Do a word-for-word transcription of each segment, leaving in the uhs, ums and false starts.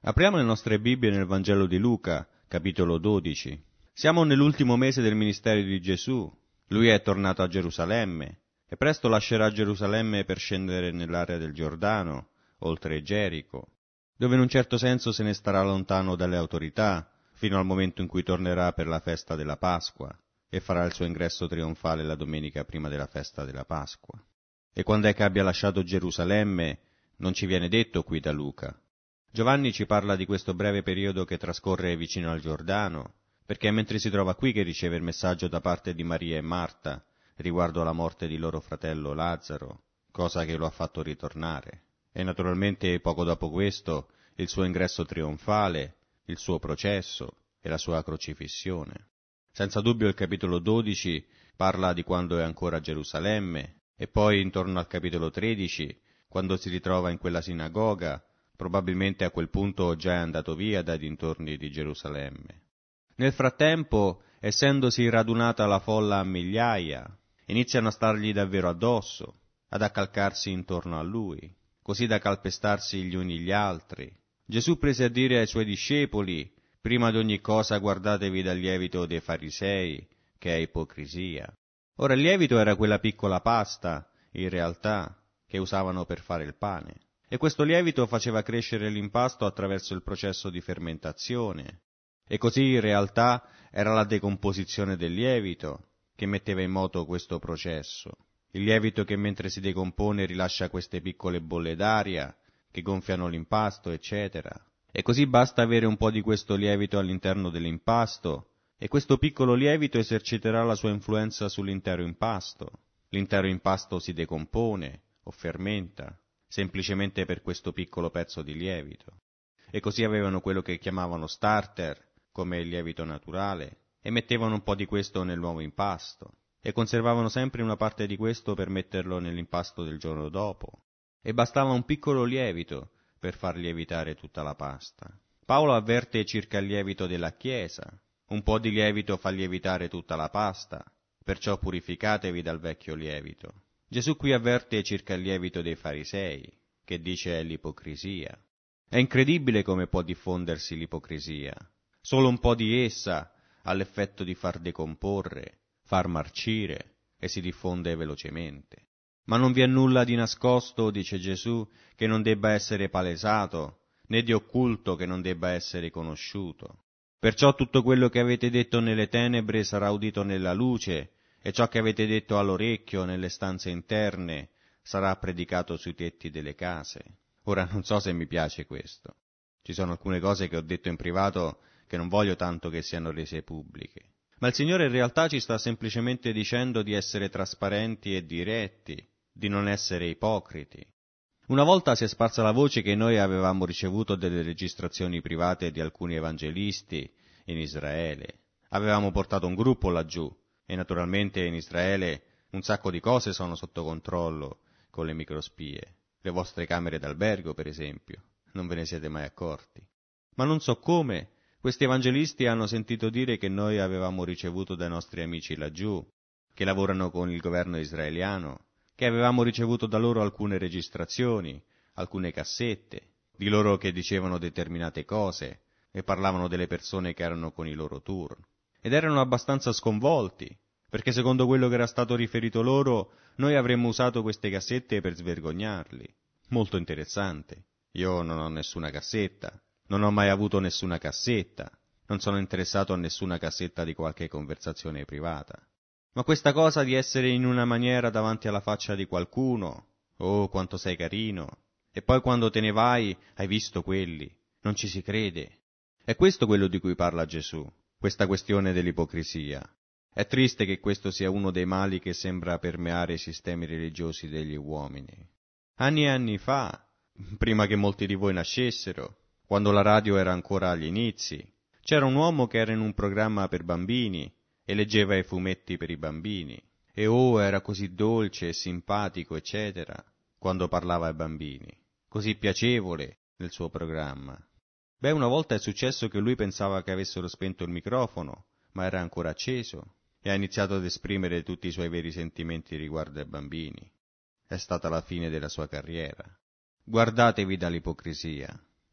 Apriamo le nostre Bibbie nel Vangelo di Luca, capitolo dodici. Siamo nell'ultimo mese del ministero di Gesù. Lui è tornato a Gerusalemme e presto lascerà Gerusalemme per scendere nell'area del Giordano, oltre Gerico, dove in un certo senso se ne starà lontano dalle autorità, fino al momento in cui tornerà per la festa della Pasqua e farà il suo ingresso trionfale la domenica prima della festa della Pasqua. E quando è che abbia lasciato Gerusalemme non ci viene detto qui da Luca. Giovanni ci parla di questo breve periodo che trascorre vicino al Giordano, perché è mentre si trova qui che riceve il messaggio da parte di Maria e Marta riguardo alla morte di loro fratello Lazzaro, cosa che lo ha fatto ritornare. E naturalmente poco dopo questo il suo ingresso trionfale, il suo processo e la sua crocifissione. Senza dubbio il capitolo dodici parla di quando è ancora a Gerusalemme e poi intorno al capitolo tredici, quando si ritrova in quella sinagoga, probabilmente a quel punto già è andato via dai dintorni di Gerusalemme. Nel frattempo, essendosi radunata la folla a migliaia, iniziano a stargli davvero addosso, ad accalcarsi intorno a lui, così da calpestarsi gli uni gli altri. Gesù prese a dire ai suoi discepoli: prima di ogni cosa guardatevi dal lievito dei farisei, che è ipocrisia. Ora il lievito era quella piccola pasta, in realtà, che usavano per fare il pane. E questo lievito faceva crescere l'impasto attraverso il processo di fermentazione. E così in realtà era la decomposizione del lievito che metteva in moto questo processo. Il lievito che mentre si decompone rilascia queste piccole bolle d'aria che gonfiano l'impasto, eccetera. E così basta avere un po' di questo lievito all'interno dell'impasto e questo piccolo lievito eserciterà la sua influenza sull'intero impasto. L'intero impasto si decompone o fermenta semplicemente per questo piccolo pezzo di lievito. E così avevano quello che chiamavano starter, come il lievito naturale, e mettevano un po' di questo nel nuovo impasto, e conservavano sempre una parte di questo per metterlo nell'impasto del giorno dopo. E bastava un piccolo lievito per far lievitare tutta la pasta. Paolo avverte circa il lievito della Chiesa. Un po' di lievito fa lievitare tutta la pasta, perciò purificatevi dal vecchio lievito. Gesù qui avverte circa il lievito dei farisei, che dice è l'ipocrisia. È incredibile come può diffondersi l'ipocrisia. Solo un po' di essa ha l'effetto di far decomporre, far marcire e si diffonde velocemente. Ma non vi è nulla di nascosto, dice Gesù, che non debba essere palesato, né di occulto che non debba essere conosciuto. Perciò tutto quello che avete detto nelle tenebre sarà udito nella luce, e ciò che avete detto all'orecchio nelle stanze interne sarà predicato sui tetti delle case. Ora non so se mi piace questo. Ci sono alcune cose che ho detto in privato che non voglio tanto che siano rese pubbliche. Ma il Signore in realtà ci sta semplicemente dicendo di essere trasparenti e diretti, di non essere ipocriti. Una volta si è sparsa la voce che noi avevamo ricevuto delle registrazioni private di alcuni evangelisti in Israele. Avevamo portato un gruppo laggiù, e naturalmente in Israele un sacco di cose sono sotto controllo con le microspie. Le vostre camere d'albergo, per esempio. Non ve ne siete mai accorti. Ma non so come, questi evangelisti hanno sentito dire che noi avevamo ricevuto dai nostri amici laggiù, che lavorano con il governo israeliano, che avevamo ricevuto da loro alcune registrazioni, alcune cassette, di loro che dicevano determinate cose e parlavano delle persone che erano con i loro tour. Ed erano abbastanza sconvolti, perché secondo quello che era stato riferito loro, noi avremmo usato queste cassette per svergognarli. Molto interessante. Io non ho nessuna cassetta, non ho mai avuto nessuna cassetta, non sono interessato a nessuna cassetta di qualche conversazione privata. Ma questa cosa di essere in una maniera davanti alla faccia di qualcuno, oh, quanto sei carino, e poi quando te ne vai, hai visto quelli, non ci si crede. È questo quello di cui parla Gesù. Questa questione dell'ipocrisia. È triste che questo sia uno dei mali che sembra permeare i sistemi religiosi degli uomini. Anni e anni fa, prima che molti di voi nascessero, quando la radio era ancora agli inizi, c'era un uomo che era in un programma per bambini e leggeva i fumetti per i bambini. E oh, era così dolce e simpatico, eccetera, quando parlava ai bambini. Così piacevole nel suo programma. Beh, una volta è successo che lui pensava che avessero spento il microfono, ma era ancora acceso, e ha iniziato ad esprimere tutti i suoi veri sentimenti riguardo ai bambini. È stata la fine della sua carriera. Guardatevi dall'ipocrisia.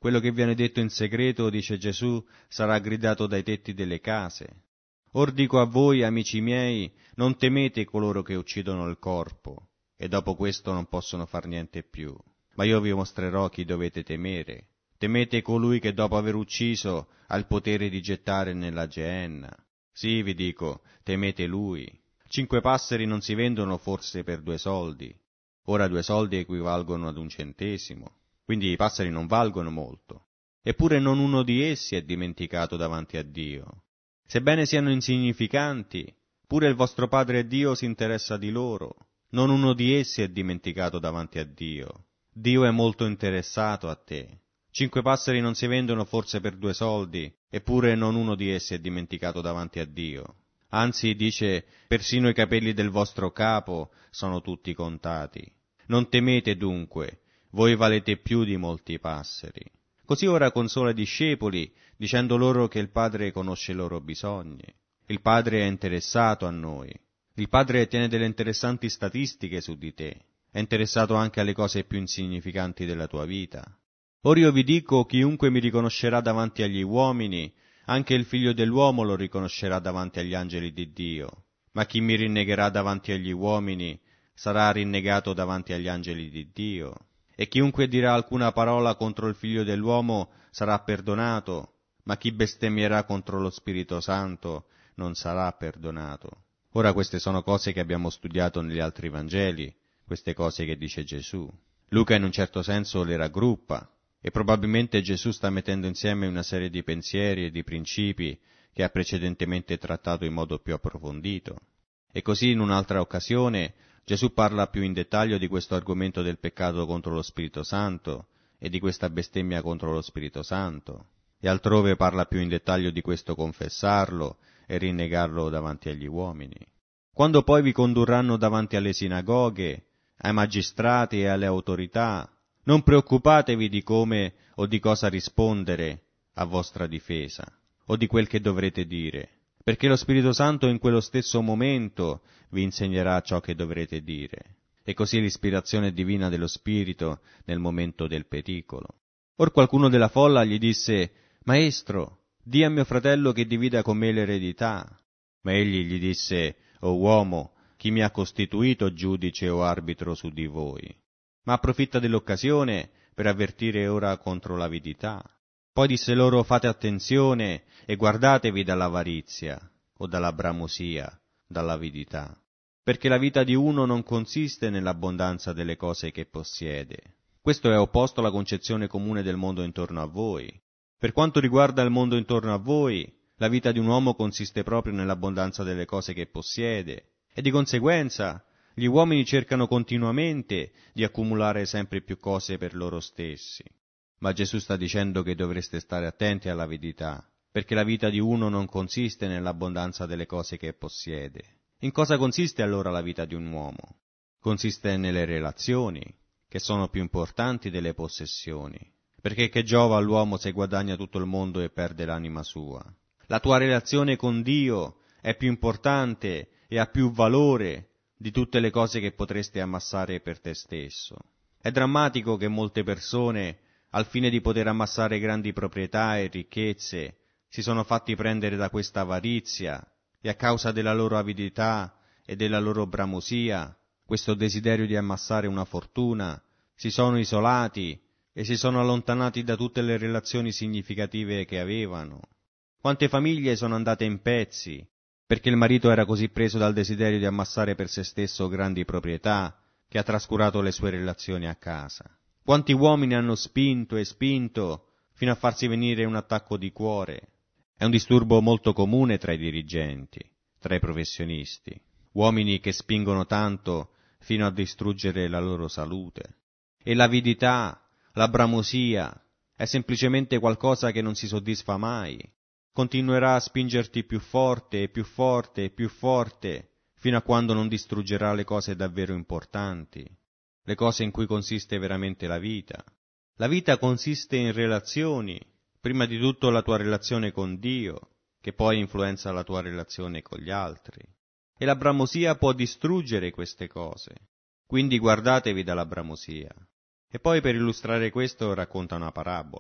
Quello che viene detto in segreto, dice Gesù, sarà gridato dai tetti delle case. Or dico a voi, amici miei, non temete coloro che uccidono il corpo, e dopo questo non possono far niente più. Ma io vi mostrerò chi dovete temere. Temete colui che dopo aver ucciso ha il potere di gettare nella Geenna. Sì, vi dico, temete lui. Cinque passeri non si vendono forse per due soldi. Ora due soldi equivalgono ad un centesimo, quindi i passeri non valgono molto. Eppure non uno di essi è dimenticato davanti a Dio. Sebbene siano insignificanti, pure il vostro Padre Dio si interessa di loro. Non uno di essi è dimenticato davanti a Dio. Dio è molto interessato a te. Cinque passeri non si vendono forse per due soldi, eppure non uno di essi è dimenticato davanti a Dio. Anzi, dice, persino i capelli del vostro capo sono tutti contati. Non temete dunque, voi valete più di molti passeri. Così ora consola i discepoli, dicendo loro che il Padre conosce i loro bisogni. Il Padre è interessato a noi. Il Padre tiene delle interessanti statistiche su di te. È interessato anche alle cose più insignificanti della tua vita. Ora io vi dico, chiunque mi riconoscerà davanti agli uomini, anche il Figlio dell'uomo lo riconoscerà davanti agli angeli di Dio. Ma chi mi rinnegherà davanti agli uomini sarà rinnegato davanti agli angeli di Dio. E chiunque dirà alcuna parola contro il Figlio dell'uomo sarà perdonato, ma chi bestemmierà contro lo Spirito Santo non sarà perdonato. Ora queste sono cose che abbiamo studiato negli altri Vangeli, queste cose che dice Gesù. Luca in un certo senso le raggruppa, e probabilmente Gesù sta mettendo insieme una serie di pensieri e di principi che ha precedentemente trattato in modo più approfondito. E così in un'altra occasione Gesù parla più in dettaglio di questo argomento del peccato contro lo Spirito Santo e di questa bestemmia contro lo Spirito Santo, e altrove parla più in dettaglio di questo confessarlo e rinnegarlo davanti agli uomini. Quando poi vi condurranno davanti alle sinagoghe, ai magistrati e alle autorità, non preoccupatevi di come o di cosa rispondere a vostra difesa, o di quel che dovrete dire, perché lo Spirito Santo in quello stesso momento vi insegnerà ciò che dovrete dire, e così l'ispirazione divina dello Spirito nel momento del pericolo. Or qualcuno della folla gli disse: «Maestro, di a mio fratello che divida con me l'eredità». Ma egli gli disse: «O uomo, chi mi ha costituito giudice o arbitro su di voi?» Ma approfitta dell'occasione per avvertire ora contro l'avidità. Poi disse loro: «Fate attenzione e guardatevi dall'avarizia o dalla bramosia, dall'avidità, perché la vita di uno non consiste nell'abbondanza delle cose che possiede». Questo è opposto alla concezione comune del mondo intorno a voi. Per quanto riguarda il mondo intorno a voi, la vita di un uomo consiste proprio nell'abbondanza delle cose che possiede, e di conseguenza gli uomini cercano continuamente di accumulare sempre più cose per loro stessi. Ma Gesù sta dicendo che dovreste stare attenti all'avidità, perché la vita di uno non consiste nell'abbondanza delle cose che possiede. In cosa consiste allora la vita di un uomo? Consiste nelle relazioni, che sono più importanti delle possessioni, perché che giova all'uomo se guadagna tutto il mondo e perde l'anima sua? La tua relazione con Dio è più importante e ha più valore di tutte le cose che potresti ammassare per te stesso. È drammatico che molte persone, al fine di poter ammassare grandi proprietà e ricchezze, si sono fatti prendere da questa avarizia e a causa della loro avidità e della loro bramosia, questo desiderio di ammassare una fortuna, si sono isolati e si sono allontanati da tutte le relazioni significative che avevano. Quante famiglie sono andate in pezzi perché il marito era così preso dal desiderio di ammassare per se stesso grandi proprietà che ha trascurato le sue relazioni a casa. Quanti uomini hanno spinto e spinto fino a farsi venire un attacco di cuore. È un disturbo molto comune tra i dirigenti, tra i professionisti, uomini che spingono tanto fino a distruggere la loro salute. E l'avidità, la bramosia, è semplicemente qualcosa che non si soddisfa mai. Continuerà a spingerti più forte e più forte e più forte, fino a quando non distruggerà le cose davvero importanti, le cose in cui consiste veramente la vita. La vita consiste in relazioni, prima di tutto la tua relazione con Dio, che poi influenza la tua relazione con gli altri. E la bramosia può distruggere queste cose, quindi guardatevi dalla bramosia. E poi per illustrare questo racconta una parabola.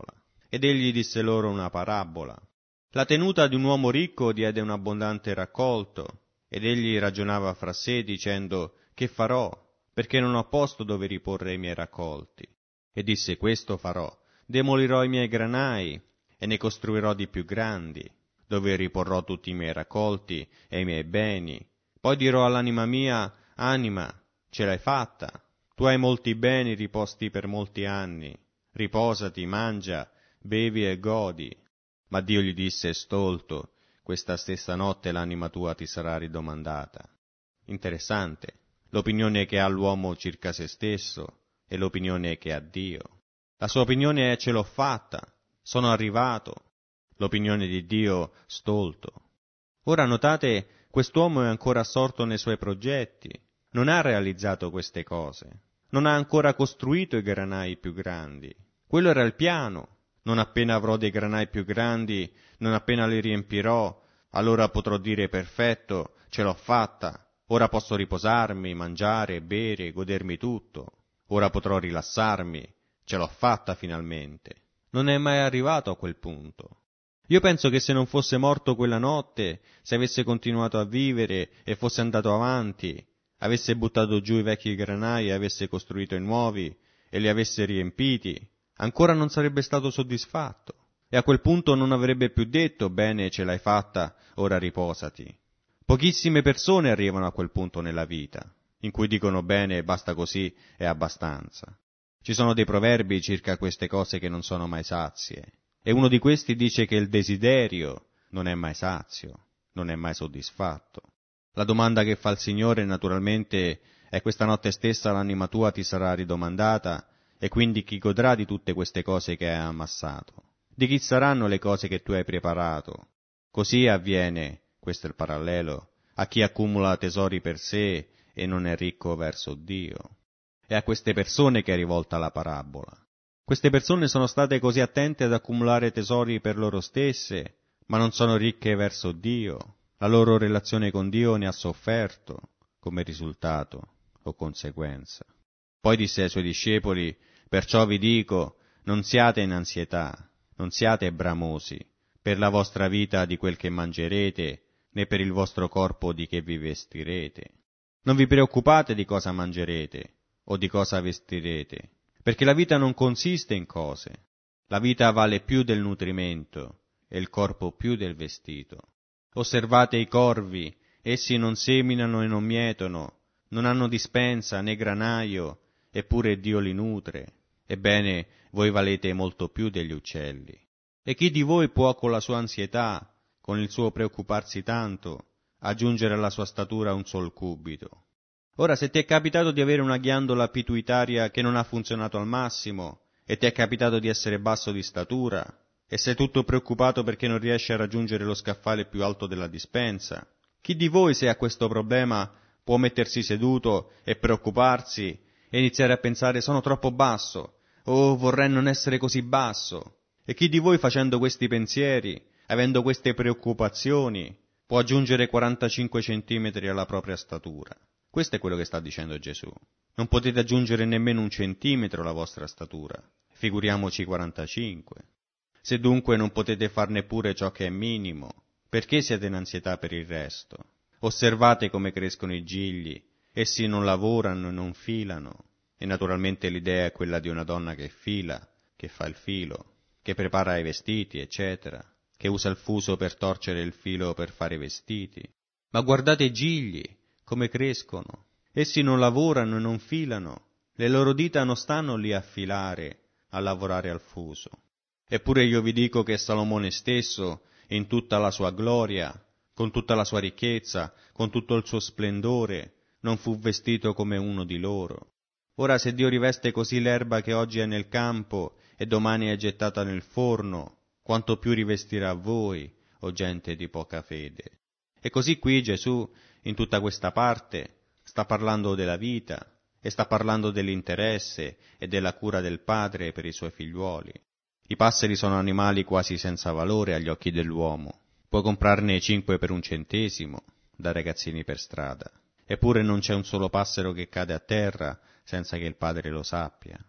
Ed egli disse loro una parabola. La tenuta di un uomo ricco diede un abbondante raccolto, ed egli ragionava fra sé dicendo: che farò, perché non ho posto dove riporre i miei raccolti? E disse: questo farò, demolirò i miei granai, e ne costruirò di più grandi, dove riporrò tutti i miei raccolti e i miei beni. Poi dirò all'anima mia: anima, ce l'hai fatta, tu hai molti beni riposti per molti anni, riposati, mangia, bevi e godi. Ma Dio gli disse: stolto, questa stessa notte l'anima tua ti sarà ridomandata. Interessante, l'opinione che ha l'uomo circa se stesso e l'opinione che ha Dio. La sua opinione è: ce l'ho fatta, sono arrivato. L'opinione di Dio: stolto. Ora notate, quest'uomo è ancora assorto nei suoi progetti, non ha realizzato queste cose, non ha ancora costruito i granai più grandi. Quello era il piano. Non appena avrò dei granai più grandi, non appena li riempirò, allora potrò dire: perfetto, ce l'ho fatta, ora posso riposarmi, mangiare, bere, godermi tutto, ora potrò rilassarmi, ce l'ho fatta finalmente. Non è mai arrivato a quel punto. Io penso che se non fosse morto quella notte, se avesse continuato a vivere e fosse andato avanti, avesse buttato giù i vecchi granai e avesse costruito i nuovi e li avesse riempiti, ancora non sarebbe stato soddisfatto, e a quel punto non avrebbe più detto: bene, ce l'hai fatta, ora riposati. Pochissime persone arrivano a quel punto nella vita, in cui dicono: bene, basta così, è abbastanza. Ci sono dei proverbi circa queste cose che non sono mai sazie, e uno di questi dice che il desiderio non è mai sazio, non è mai soddisfatto. La domanda che fa il Signore naturalmente è: questa notte stessa l'anima tua ti sarà ridomandata, e quindi chi godrà di tutte queste cose che hai ammassato? Di chi saranno le cose che tu hai preparato? Così avviene, questo è il parallelo, a chi accumula tesori per sé e non è ricco verso Dio. È a queste persone che è rivolta la parabola. Queste persone sono state così attente ad accumulare tesori per loro stesse, ma non sono ricche verso Dio. La loro relazione con Dio ne ha sofferto come risultato o conseguenza. Poi disse ai suoi discepoli: perciò vi dico, non siate in ansietà, non siate bramosi per la vostra vita di quel che mangerete, né per il vostro corpo di che vi vestirete. Non vi preoccupate di cosa mangerete o di cosa vestirete, perché la vita non consiste in cose. La vita vale più del nutrimento e il corpo più del vestito. Osservate i corvi, essi non seminano e non mietono, non hanno dispensa né granaio, eppure Dio li nutre. Ebbene, voi valete molto più degli uccelli. E chi di voi può con la sua ansietà, con il suo preoccuparsi tanto, aggiungere alla sua statura un sol cubito? Ora, se ti è capitato di avere una ghiandola pituitaria che non ha funzionato al massimo, e ti è capitato di essere basso di statura, e sei tutto preoccupato perché non riesci a raggiungere lo scaffale più alto della dispensa, chi di voi, se ha questo problema, può mettersi seduto e preoccuparsi e iniziare a pensare: sono troppo basso, oh, vorrei non essere così basso? E chi di voi, facendo questi pensieri, avendo queste preoccupazioni, può aggiungere quarantacinque centimetri alla propria statura? Questo è quello che sta dicendo Gesù. Non potete aggiungere nemmeno un centimetro alla vostra statura, figuriamoci quarantacinque. Se dunque non potete far neppure ciò che è minimo, perché siete in ansietà per il resto? Osservate come crescono i gigli, essi non lavorano e non filano, e naturalmente l'idea è quella di una donna che fila, che fa il filo, che prepara i vestiti, eccetera, che usa il fuso per torcere il filo per fare i vestiti. Ma guardate i gigli, come crescono. Essi non lavorano e non filano, le loro dita non stanno lì a filare, a lavorare al fuso. Eppure io vi dico che Salomone stesso, in tutta la sua gloria, con tutta la sua ricchezza, con tutto il suo splendore, non fu vestito come uno di loro. Ora, se Dio riveste così l'erba che oggi è nel campo e domani è gettata nel forno, quanto più rivestirà voi, o gente di poca fede. E così qui Gesù, in tutta questa parte, sta parlando della vita e sta parlando dell'interesse e della cura del Padre per i suoi figliuoli. I passeri sono animali quasi senza valore agli occhi dell'uomo. Puoi comprarne cinque per un centesimo, da ragazzini per strada. Eppure non c'è un solo passero che cade a terra senza che il Padre lo sappia.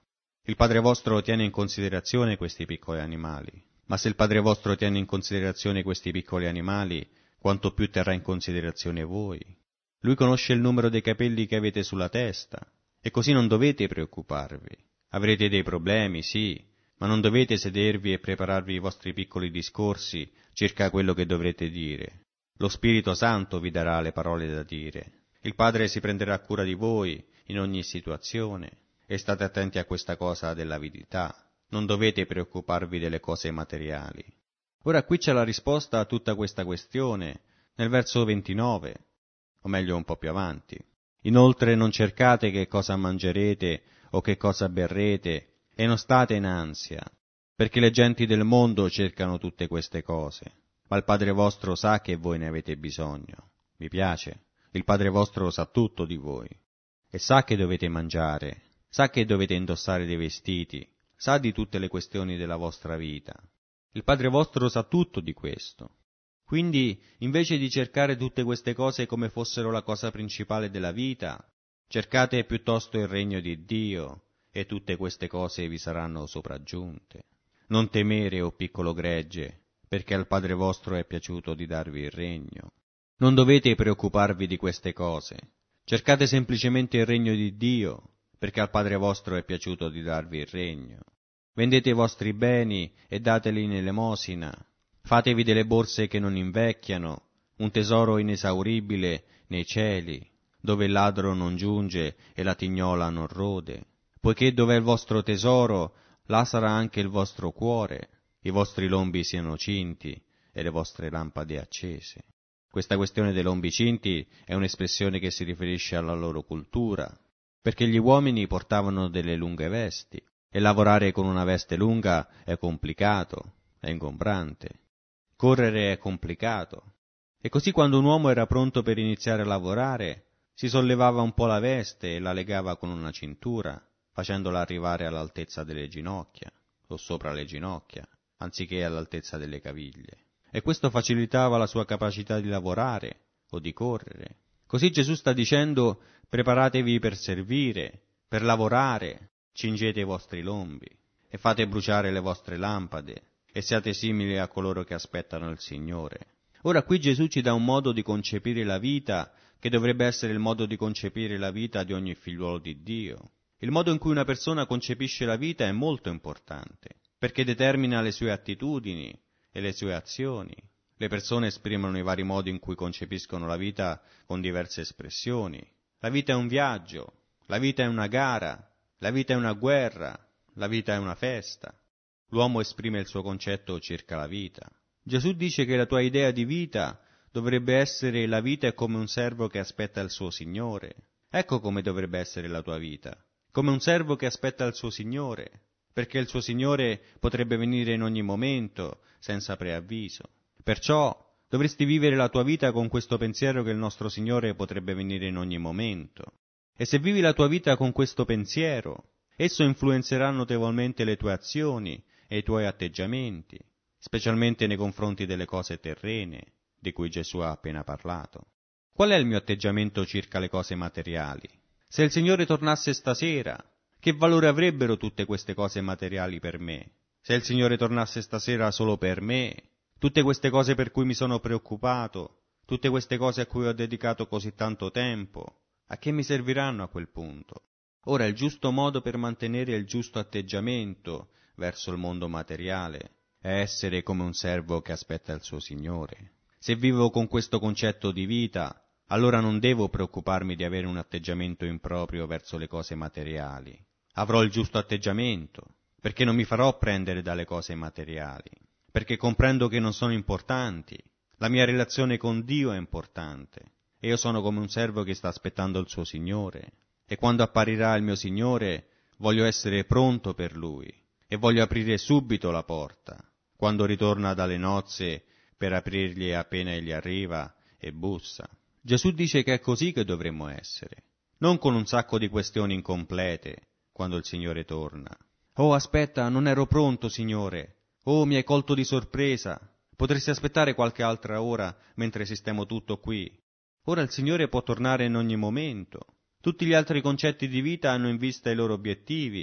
Il Padre vostro tiene in considerazione questi piccoli animali. Ma se il Padre vostro tiene in considerazione questi piccoli animali, quanto più terrà in considerazione voi. Lui conosce il numero dei capelli che avete sulla testa, e così non dovete preoccuparvi. Avrete dei problemi, sì, ma non dovete sedervi e prepararvi i vostri piccoli discorsi circa quello che dovrete dire. Lo Spirito Santo vi darà le parole da dire. Il Padre si prenderà cura di voi in ogni situazione, e state attenti a questa cosa dell'avidità. Non dovete preoccuparvi delle cose materiali. Ora qui c'è la risposta a tutta questa questione, nel verso ventinove, o meglio un po' più avanti. Inoltre non cercate che cosa mangerete o che cosa berrete, e non state in ansia, perché le genti del mondo cercano tutte queste cose, ma il Padre vostro sa che voi ne avete bisogno. Vi piace? Il Padre vostro sa tutto di voi, e sa che dovete mangiare, sa che dovete indossare dei vestiti, sa di tutte le questioni della vostra vita. Il Padre vostro sa tutto di questo. Quindi, invece di cercare tutte queste cose come fossero la cosa principale della vita, cercate piuttosto il regno di Dio, e tutte queste cose vi saranno sopraggiunte. Non temere, o piccolo gregge, perché al Padre vostro è piaciuto di darvi il regno. Non dovete preoccuparvi di queste cose. Cercate semplicemente il regno di Dio, perché al Padre vostro è piaciuto di darvi il regno. Vendete i vostri beni e dateli in elemosina. Fatevi delle borse che non invecchiano, un tesoro inesauribile nei cieli, dove il ladro non giunge e la tignola non rode. Poiché dov'è il vostro tesoro, là sarà anche il vostro cuore, i vostri lombi siano cinti e le vostre lampade accese. Questa questione dei lombi cinti è un'espressione che si riferisce alla loro cultura, perché gli uomini portavano delle lunghe vesti, e lavorare con una veste lunga è complicato, è ingombrante. Correre è complicato. E così quando un uomo era pronto per iniziare a lavorare, si sollevava un po' la veste e la legava con una cintura, facendola arrivare all'altezza delle ginocchia, o sopra le ginocchia, anziché all'altezza delle caviglie. E questo facilitava la sua capacità di lavorare o di correre. Così Gesù sta dicendo: preparatevi per servire, per lavorare, cingete i vostri lombi e fate bruciare le vostre lampade e siate simili a coloro che aspettano il Signore. Ora qui Gesù ci dà un modo di concepire la vita che dovrebbe essere il modo di concepire la vita di ogni figliuolo di Dio. Il modo in cui una persona concepisce la vita è molto importante, perché determina le sue attitudini e le sue azioni. Le persone esprimono i vari modi in cui concepiscono la vita con diverse espressioni. La vita è un viaggio, la vita è una gara, la vita è una guerra, la vita è una festa. L'uomo esprime il suo concetto circa la vita. Gesù dice che la tua idea di vita dovrebbe essere: la vita è come un servo che aspetta il suo Signore. Ecco come dovrebbe essere la tua vita, come un servo che aspetta il suo Signore, perché il suo Signore potrebbe venire in ogni momento, senza preavviso. Perciò dovresti vivere la tua vita con questo pensiero che il nostro Signore potrebbe venire in ogni momento. E se vivi la tua vita con questo pensiero, esso influenzerà notevolmente le tue azioni e i tuoi atteggiamenti, specialmente nei confronti delle cose terrene di cui Gesù ha appena parlato. Qual è il mio atteggiamento circa le cose materiali? Se il Signore tornasse stasera, che valore avrebbero tutte queste cose materiali per me? Se il Signore tornasse stasera solo per me, tutte queste cose per cui mi sono preoccupato, tutte queste cose a cui ho dedicato così tanto tempo, a che mi serviranno a quel punto? Ora, il giusto modo per mantenere il giusto atteggiamento verso il mondo materiale è essere come un servo che aspetta il suo Signore. Se vivo con questo concetto di vita, allora non devo preoccuparmi di avere un atteggiamento improprio verso le cose materiali. Avrò il giusto atteggiamento, perché non mi farò prendere dalle cose materiali, perché comprendo che non sono importanti. La mia relazione con Dio è importante, e io sono come un servo che sta aspettando il suo Signore, e quando apparirà il mio Signore voglio essere pronto per Lui, e voglio aprire subito la porta, quando ritorna dalle nozze, per aprirgli appena egli arriva e bussa. Gesù dice che è così che dovremmo essere, non con un sacco di questioni incomplete quando il Signore torna. Oh, aspetta, non ero pronto, Signore. Oh, mi hai colto di sorpresa. Potresti aspettare qualche altra ora mentre sistemo tutto qui. Ora il Signore può tornare in ogni momento. Tutti gli altri concetti di vita hanno in vista i loro obiettivi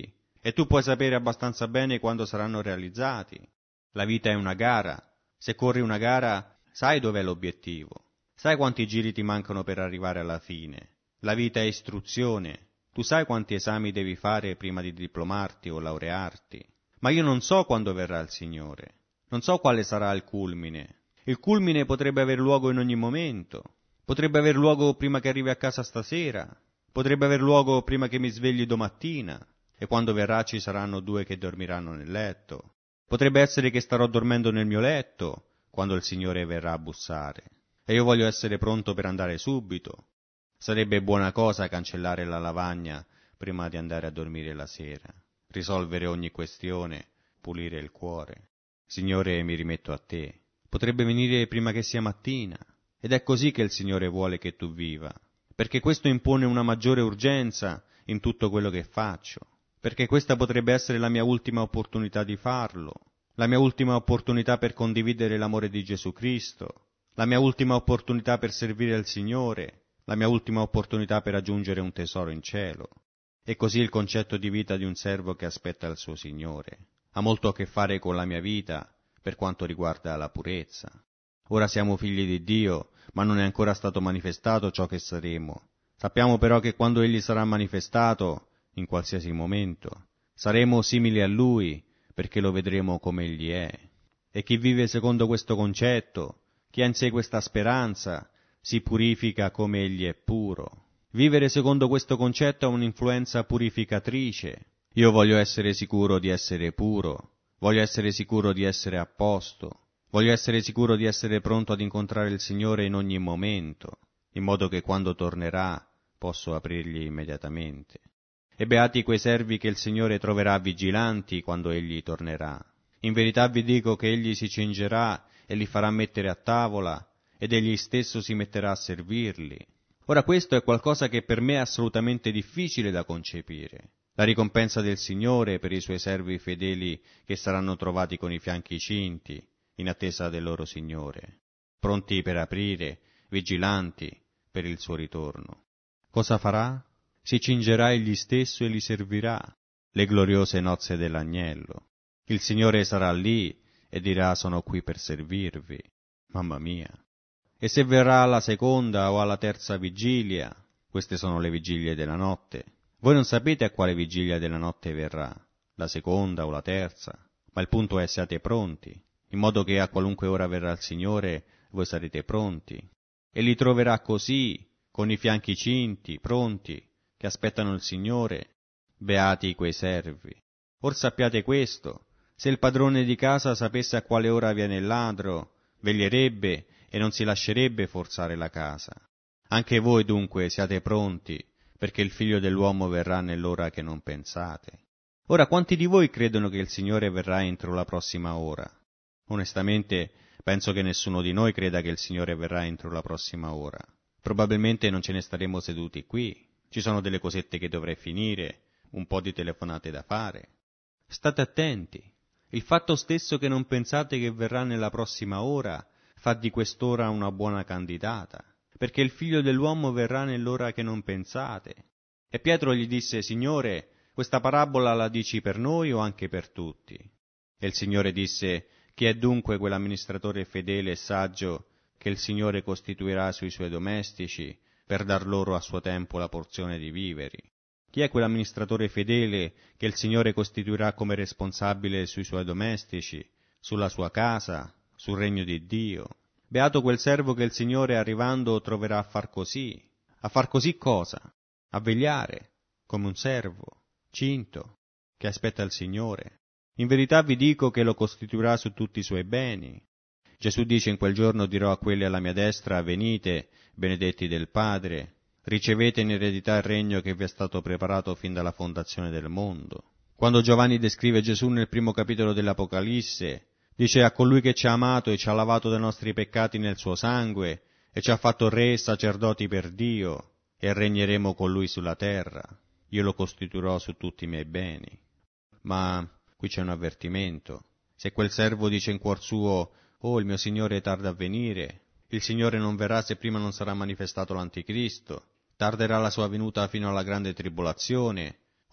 e tu puoi sapere abbastanza bene quando saranno realizzati. La vita è una gara. Se corri una gara, sai dov'è l'obiettivo. Sai quanti giri ti mancano per arrivare alla fine. La vita è istruzione. Tu sai quanti esami devi fare prima di diplomarti o laurearti. Ma io non so quando verrà il Signore. Non so quale sarà il culmine. Il culmine potrebbe aver luogo in ogni momento. Potrebbe aver luogo prima che arrivi a casa stasera. Potrebbe aver luogo prima che mi svegli domattina. E quando verrà ci saranno due che dormiranno nel letto. Potrebbe essere che starò dormendo nel mio letto quando il Signore verrà a bussare. E io voglio essere pronto per andare subito. Sarebbe buona cosa cancellare la lavagna prima di andare a dormire la sera, risolvere ogni questione, pulire il cuore. Signore, mi rimetto a te. Potrebbe venire prima che sia mattina. Ed è così che il Signore vuole che tu viva, perché questo impone una maggiore urgenza in tutto quello che faccio, perché questa potrebbe essere la mia ultima opportunità di farlo, la mia ultima opportunità per condividere l'amore di Gesù Cristo, la mia ultima opportunità per servire il Signore, la mia ultima opportunità per raggiungere un tesoro in cielo. E così il concetto di vita di un servo che aspetta il suo Signore ha molto a che fare con la mia vita per quanto riguarda la purezza. Ora siamo figli di Dio, ma non è ancora stato manifestato ciò che saremo. Sappiamo però che quando Egli sarà manifestato, in qualsiasi momento, saremo simili a Lui, perché lo vedremo come Egli è. E chi vive secondo questo concetto, chi ha in sé questa speranza, si purifica come Egli è puro. Vivere secondo questo concetto ha un'influenza purificatrice. Io voglio essere sicuro di essere puro, voglio essere sicuro di essere a posto, voglio essere sicuro di essere pronto ad incontrare il Signore in ogni momento, in modo che quando tornerà posso aprirgli immediatamente. E beati quei servi che il Signore troverà vigilanti quando Egli tornerà. In verità vi dico che Egli si cingerà e li farà mettere a tavola, ed Egli stesso si metterà a servirli. Ora questo è qualcosa che per me è assolutamente difficile da concepire. La ricompensa del Signore per i Suoi servi fedeli che saranno trovati con i fianchi cinti, in attesa del loro Signore, pronti per aprire, vigilanti per il suo ritorno. Cosa farà? Si cingerà egli stesso e li servirà, le gloriose nozze dell'agnello. Il Signore sarà lì e dirà: sono qui per servirvi. Mamma mia! E se verrà alla seconda o alla terza vigilia, queste sono le vigilie della notte, voi non sapete a quale vigilia della notte verrà, la seconda o la terza, ma il punto è: siate pronti, in modo che a qualunque ora verrà il Signore voi sarete pronti. E li troverà così, con i fianchi cinti, pronti, che aspettano il Signore. Beati quei servi. Or sappiate questo: se il padrone di casa sapesse a quale ora viene il ladro, veglierebbe e non si lascerebbe forzare la casa. Anche voi dunque siate pronti, perché il Figlio dell'uomo verrà nell'ora che non pensate. Ora, quanti di voi credono che il Signore verrà entro la prossima ora? Onestamente, penso che nessuno di noi creda che il Signore verrà entro la prossima ora. Probabilmente non ce ne staremo seduti qui. Ci sono delle cosette che dovrei finire, un po' di telefonate da fare. State attenti. Il fatto stesso che non pensate che verrà nella prossima ora fa di quest'ora una buona candidata, perché il Figlio dell'uomo verrà nell'ora che non pensate. E Pietro gli disse: Signore, questa parabola la dici per noi o anche per tutti? E il Signore disse: chi è dunque quell'amministratore fedele e saggio che il Signore costituirà sui suoi domestici per dar loro a suo tempo la porzione di viveri? Chi è quell'amministratore fedele che il Signore costituirà come responsabile sui suoi domestici, sulla sua casa, sul regno di Dio? Beato quel servo che il Signore arrivando troverà a far così. A far così cosa? A vegliare, come un servo, cinto, che aspetta il Signore. In verità vi dico che lo costituirà su tutti i suoi beni. Gesù dice: in quel giorno dirò a quelli alla mia destra: venite, benedetti del Padre, ricevete in eredità il regno che vi è stato preparato fin dalla fondazione del mondo. Quando Giovanni descrive Gesù nel primo capitolo dell'Apocalisse, dice: a colui che ci ha amato e ci ha lavato dai nostri peccati nel suo sangue e ci ha fatto re e sacerdoti per Dio, e regneremo con lui sulla terra. Io lo costituirò su tutti i miei beni. Ma qui c'è un avvertimento. Se quel servo dice in cuor suo: oh, il mio Signore tarda a venire, il Signore non verrà se prima non sarà manifestato l'Anticristo, tarderà la sua venuta fino alla grande tribolazione,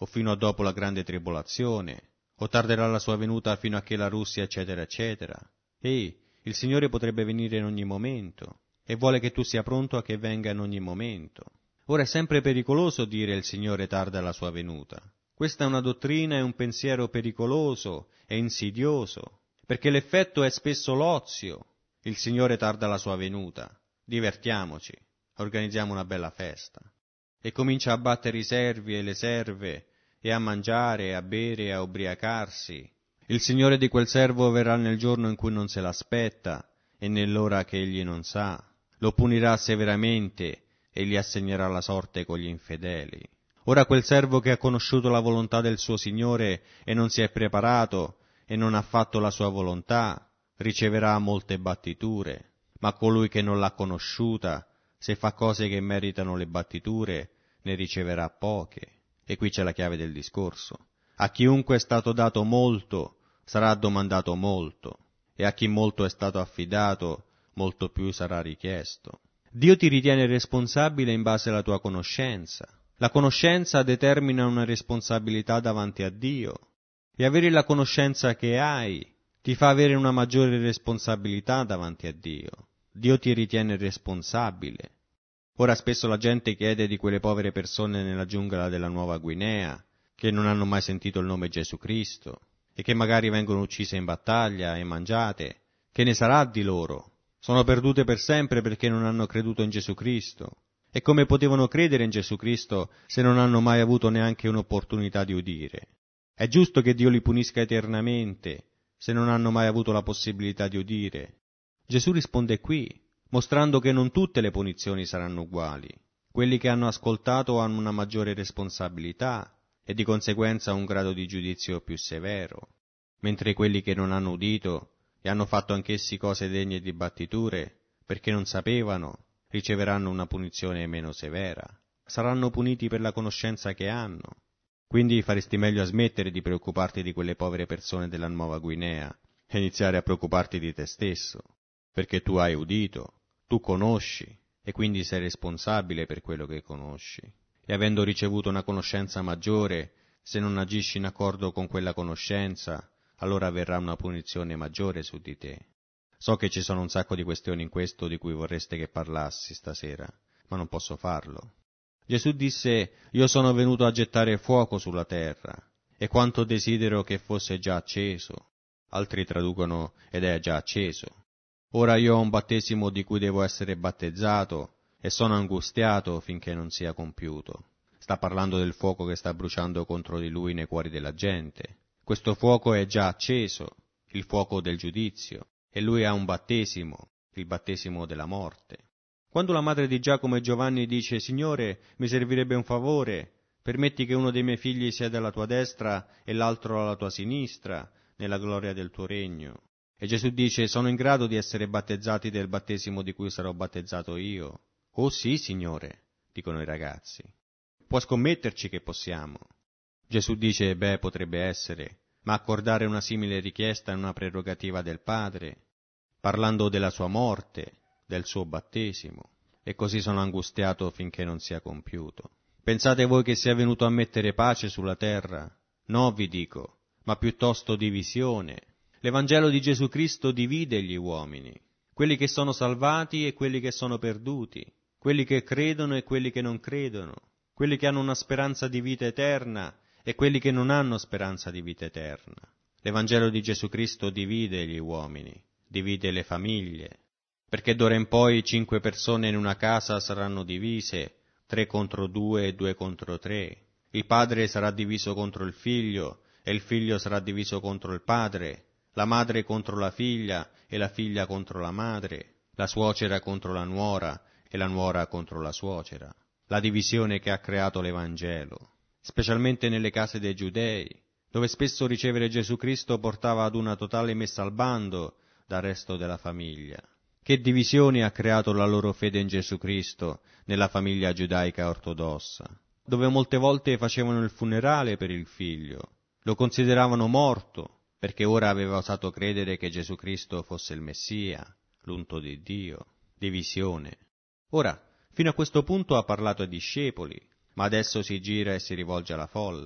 o fino a dopo la grande tribolazione, o tarderà la sua venuta fino a che la Russia, eccetera, eccetera. Ehi, il Signore potrebbe venire in ogni momento, e vuole che tu sia pronto a che venga in ogni momento. Ora è sempre pericoloso dire il Signore tarda la sua venuta. Questa è una dottrina e un pensiero pericoloso e insidioso, perché l'effetto è spesso l'ozio. Il Signore tarda la sua venuta. Divertiamoci, organizziamo una bella festa. E comincia a battere i servi e le serve, e a mangiare, a bere, e a ubriacarsi. Il Signore di quel servo verrà nel giorno in cui non se l'aspetta, e nell'ora che egli non sa. Lo punirà severamente, e gli assegnerà la sorte con gli infedeli. Ora quel servo che ha conosciuto la volontà del suo Signore e non si è preparato e non ha fatto la sua volontà, riceverà molte battiture, ma colui che non l'ha conosciuta, se fa cose che meritano le battiture, ne riceverà poche. E qui c'è la chiave del discorso. A chiunque è stato dato molto, sarà domandato molto, e a chi molto è stato affidato, molto più sarà richiesto. Dio ti ritiene responsabile in base alla tua conoscenza. La conoscenza determina una responsabilità davanti a Dio, e avere la conoscenza che hai ti fa avere una maggiore responsabilità davanti a Dio. Dio ti ritiene responsabile. Ora spesso la gente chiede di quelle povere persone nella giungla della Nuova Guinea, che non hanno mai sentito il nome Gesù Cristo, e che magari vengono uccise in battaglia e mangiate, che ne sarà di loro? Sono perdute per sempre perché non hanno creduto in Gesù Cristo. E come potevano credere in Gesù Cristo se non hanno mai avuto neanche un'opportunità di udire? È giusto che Dio li punisca eternamente se non hanno mai avuto la possibilità di udire. Gesù risponde qui, mostrando che non tutte le punizioni saranno uguali. Quelli che hanno ascoltato hanno una maggiore responsabilità e di conseguenza un grado di giudizio più severo, mentre quelli che non hanno udito e hanno fatto anch'essi cose degne di battiture, perché non sapevano, riceveranno una punizione meno severa. Saranno puniti per la conoscenza che hanno. Quindi faresti meglio a smettere di preoccuparti di quelle povere persone della Nuova Guinea e iniziare a preoccuparti di te stesso, perché tu hai udito, tu conosci e quindi sei responsabile per quello che conosci. E avendo ricevuto una conoscenza maggiore, se non agisci in accordo con quella conoscenza, allora verrà una punizione maggiore su di te. So che ci sono un sacco di questioni in questo di cui vorreste che parlassi stasera, ma non posso farlo. Gesù disse: io sono venuto a gettare fuoco sulla terra, e quanto desidero che fosse già acceso. Altri traducono: ed è già acceso. Ora io ho un battesimo di cui devo essere battezzato, e sono angustiato finché non sia compiuto. Sta parlando del fuoco che sta bruciando contro di lui nei cuori della gente. Questo fuoco è già acceso, il fuoco del giudizio, e lui ha un battesimo, il battesimo della morte. Quando la madre di Giacomo e Giovanni dice: Signore, mi servirebbe un favore, permetti che uno dei miei figli sieda alla tua destra e l'altro alla tua sinistra, nella gloria del tuo regno. E Gesù dice: sono in grado di essere battezzati del battesimo di cui sarò battezzato io. Oh sì, Signore, dicono i ragazzi. Può scommetterci che possiamo. Gesù dice: beh, potrebbe essere, ma accordare una simile richiesta è una prerogativa del Padre, parlando della sua morte, del suo battesimo, e così sono angustiato finché non sia compiuto. Pensate voi che sia venuto a mettere pace sulla terra? No, vi dico, ma piuttosto divisione. L'Evangelo di Gesù Cristo divide gli uomini, quelli che sono salvati e quelli che sono perduti, quelli che credono e quelli che non credono, quelli che hanno una speranza di vita eterna e quelli che non hanno speranza di vita eterna. L'Evangelo di Gesù Cristo divide gli uomini, divide le famiglie, perché d'ora in poi cinque persone in una casa saranno divise, tre contro due e due contro tre. Il padre sarà diviso contro il figlio e il figlio sarà diviso contro il padre, la madre contro la figlia e la figlia contro la madre, la suocera contro la nuora e la nuora contro la suocera. La divisione che ha creato l'Evangelo, specialmente nelle case dei giudei, dove spesso ricevere Gesù Cristo portava ad una totale messa al bando dal resto della famiglia. Che divisioni ha creato la loro fede in Gesù Cristo nella famiglia giudaica ortodossa, dove molte volte facevano il funerale per il figlio, lo consideravano morto, perché ora aveva osato credere che Gesù Cristo fosse il Messia, l'unto di Dio. Divisione. Ora, fino a questo punto ha parlato ai discepoli, ma adesso si gira e si rivolge alla folla.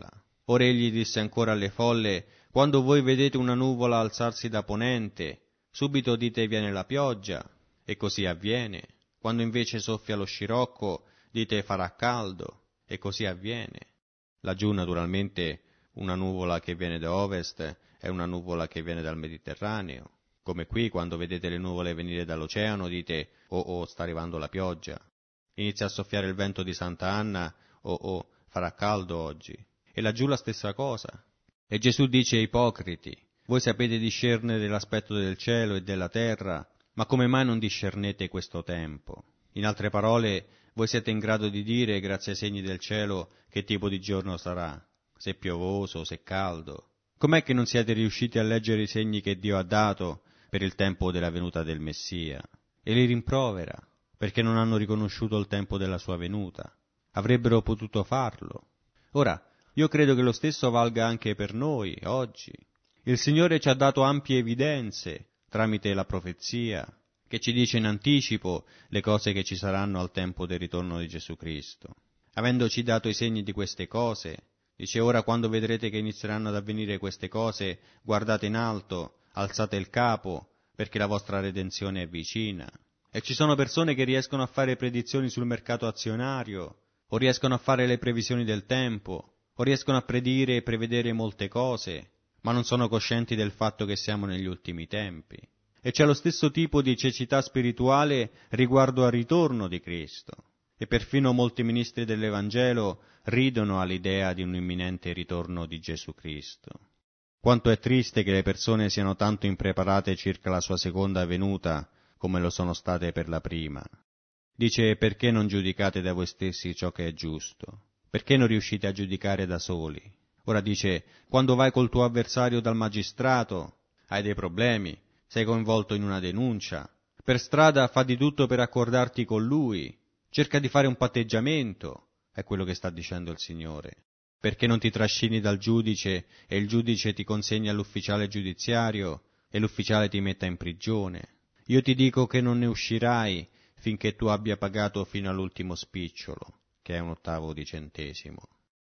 Ora egli disse ancora alle folle: quando voi vedete una nuvola alzarsi da ponente, subito dite viene la pioggia, e così avviene. Quando invece soffia lo scirocco, dite farà caldo, e così avviene. Laggiù naturalmente una nuvola che viene da ovest è una nuvola che viene dal Mediterraneo. Come qui, quando vedete le nuvole venire dall'oceano, dite oh oh, sta arrivando la pioggia. Inizia a soffiare il vento di Santa Anna, oh oh, farà caldo oggi. E laggiù la stessa cosa. E Gesù dice ai ipocriti: voi sapete discernere l'aspetto del cielo e della terra, ma come mai non discernete questo tempo? In altre parole, voi siete in grado di dire, grazie ai segni del cielo, che tipo di giorno sarà, se piovoso, se caldo. Com'è che non siete riusciti a leggere i segni che Dio ha dato per il tempo della venuta del Messia? E li rimprovera, perché non hanno riconosciuto il tempo della sua venuta. Avrebbero potuto farlo. Ora, io credo che lo stesso valga anche per noi, oggi. Il Signore ci ha dato ampie evidenze, tramite la profezia, che ci dice in anticipo le cose che ci saranno al tempo del ritorno di Gesù Cristo. Avendoci dato i segni di queste cose, dice ora quando vedrete che inizieranno ad avvenire queste cose, guardate in alto, alzate il capo, perché la vostra redenzione è vicina. E ci sono persone che riescono a fare predizioni sul mercato azionario, o riescono a fare le previsioni del tempo, o riescono a predire e prevedere molte cose, ma non sono coscienti del fatto che siamo negli ultimi tempi. E c'è lo stesso tipo di cecità spirituale riguardo al ritorno di Cristo. E perfino molti ministri dell'Evangelo ridono all'idea di un imminente ritorno di Gesù Cristo. Quanto è triste che le persone siano tanto impreparate circa la sua seconda venuta come lo sono state per la prima. Dice: perché non giudicate da voi stessi ciò che è giusto? Perché non riuscite a giudicare da soli? Ora dice: quando vai col tuo avversario dal magistrato, hai dei problemi, sei coinvolto in una denuncia, per strada fa di tutto per accordarti con lui, cerca di fare un patteggiamento, è quello che sta dicendo il Signore. Perché non ti trascini dal giudice e il giudice ti consegna all'ufficiale giudiziario e l'ufficiale ti metta in prigione? Io ti dico che non ne uscirai finché tu abbia pagato fino all'ultimo spicciolo, che è un ottavo di centesimo.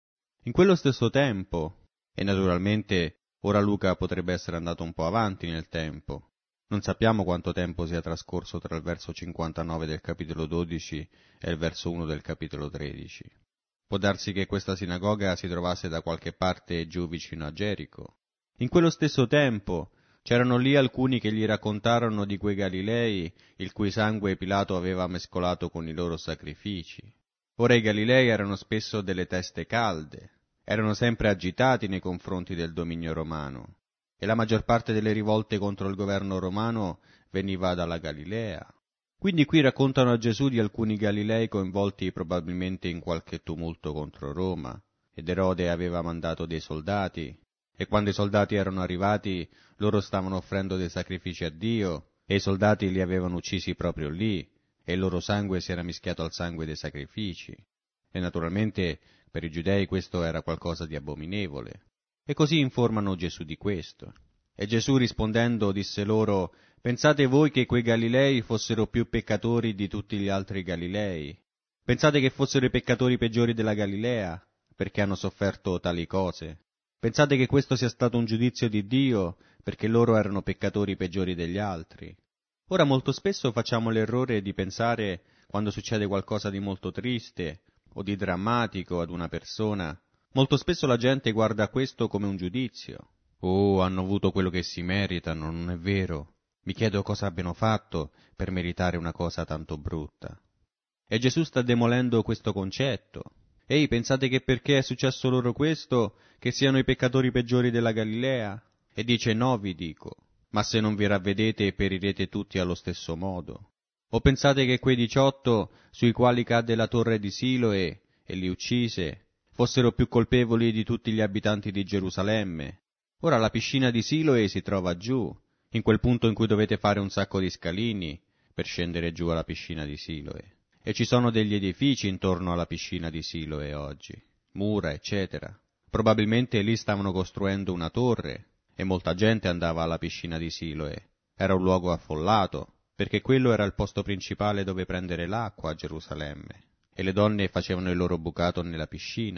In quello stesso tempo, e naturalmente ora Luca potrebbe essere andato un po' avanti nel tempo, non sappiamo quanto tempo sia trascorso tra il verso cinquantanove del capitolo dodici e il verso uno del capitolo tredici. Può darsi che questa sinagoga si trovasse da qualche parte giù vicino a Gerico. In quello stesso tempo c'erano lì alcuni che gli raccontarono di quei Galilei, il cui sangue Pilato aveva mescolato con i loro sacrifici. Ora i Galilei erano spesso delle teste calde, erano sempre agitati nei confronti del dominio romano, e la maggior parte delle rivolte contro il governo romano veniva dalla Galilea. Quindi qui raccontano a Gesù di alcuni Galilei coinvolti probabilmente in qualche tumulto contro Roma, ed Erode aveva mandato dei soldati, e quando i soldati erano arrivati loro stavano offrendo dei sacrifici a Dio, e i soldati li avevano uccisi proprio lì, e il loro sangue si era mischiato al sangue dei sacrifici. E naturalmente per i giudei questo era qualcosa di abominevole. E così informano Gesù di questo. E Gesù rispondendo disse loro: pensate voi che quei Galilei fossero più peccatori di tutti gli altri Galilei? Pensate che fossero i peccatori peggiori della Galilea, perché hanno sofferto tali cose? Pensate che questo sia stato un giudizio di Dio, perché loro erano peccatori peggiori degli altri? Ora molto spesso facciamo l'errore di pensare, quando succede qualcosa di molto triste o di drammatico ad una persona, molto spesso la gente guarda questo come un giudizio. Oh, hanno avuto quello che si meritano, non è vero? Mi chiedo cosa abbiano fatto per meritare una cosa tanto brutta. E Gesù sta demolendo questo concetto. Ehi, pensate che perché è successo loro questo, che siano i peccatori peggiori della Galilea? E dice: no, vi dico, ma se non vi ravvedete perirete tutti allo stesso modo. O pensate che quei diciotto, sui quali cadde la torre di Siloe e li uccise, fossero più colpevoli di tutti gli abitanti di Gerusalemme? Ora la piscina di Siloe si trova giù, in quel punto in cui dovete fare un sacco di scalini per scendere giù alla piscina di Siloe. E ci sono degli edifici intorno alla piscina di Siloe oggi, mura, eccetera. Probabilmente lì stavano costruendo una torre e molta gente andava alla piscina di Siloe. Era un luogo affollato, perché quello era il posto principale dove prendere l'acqua a Gerusalemme. E le donne facevano il loro bucato nella piscina.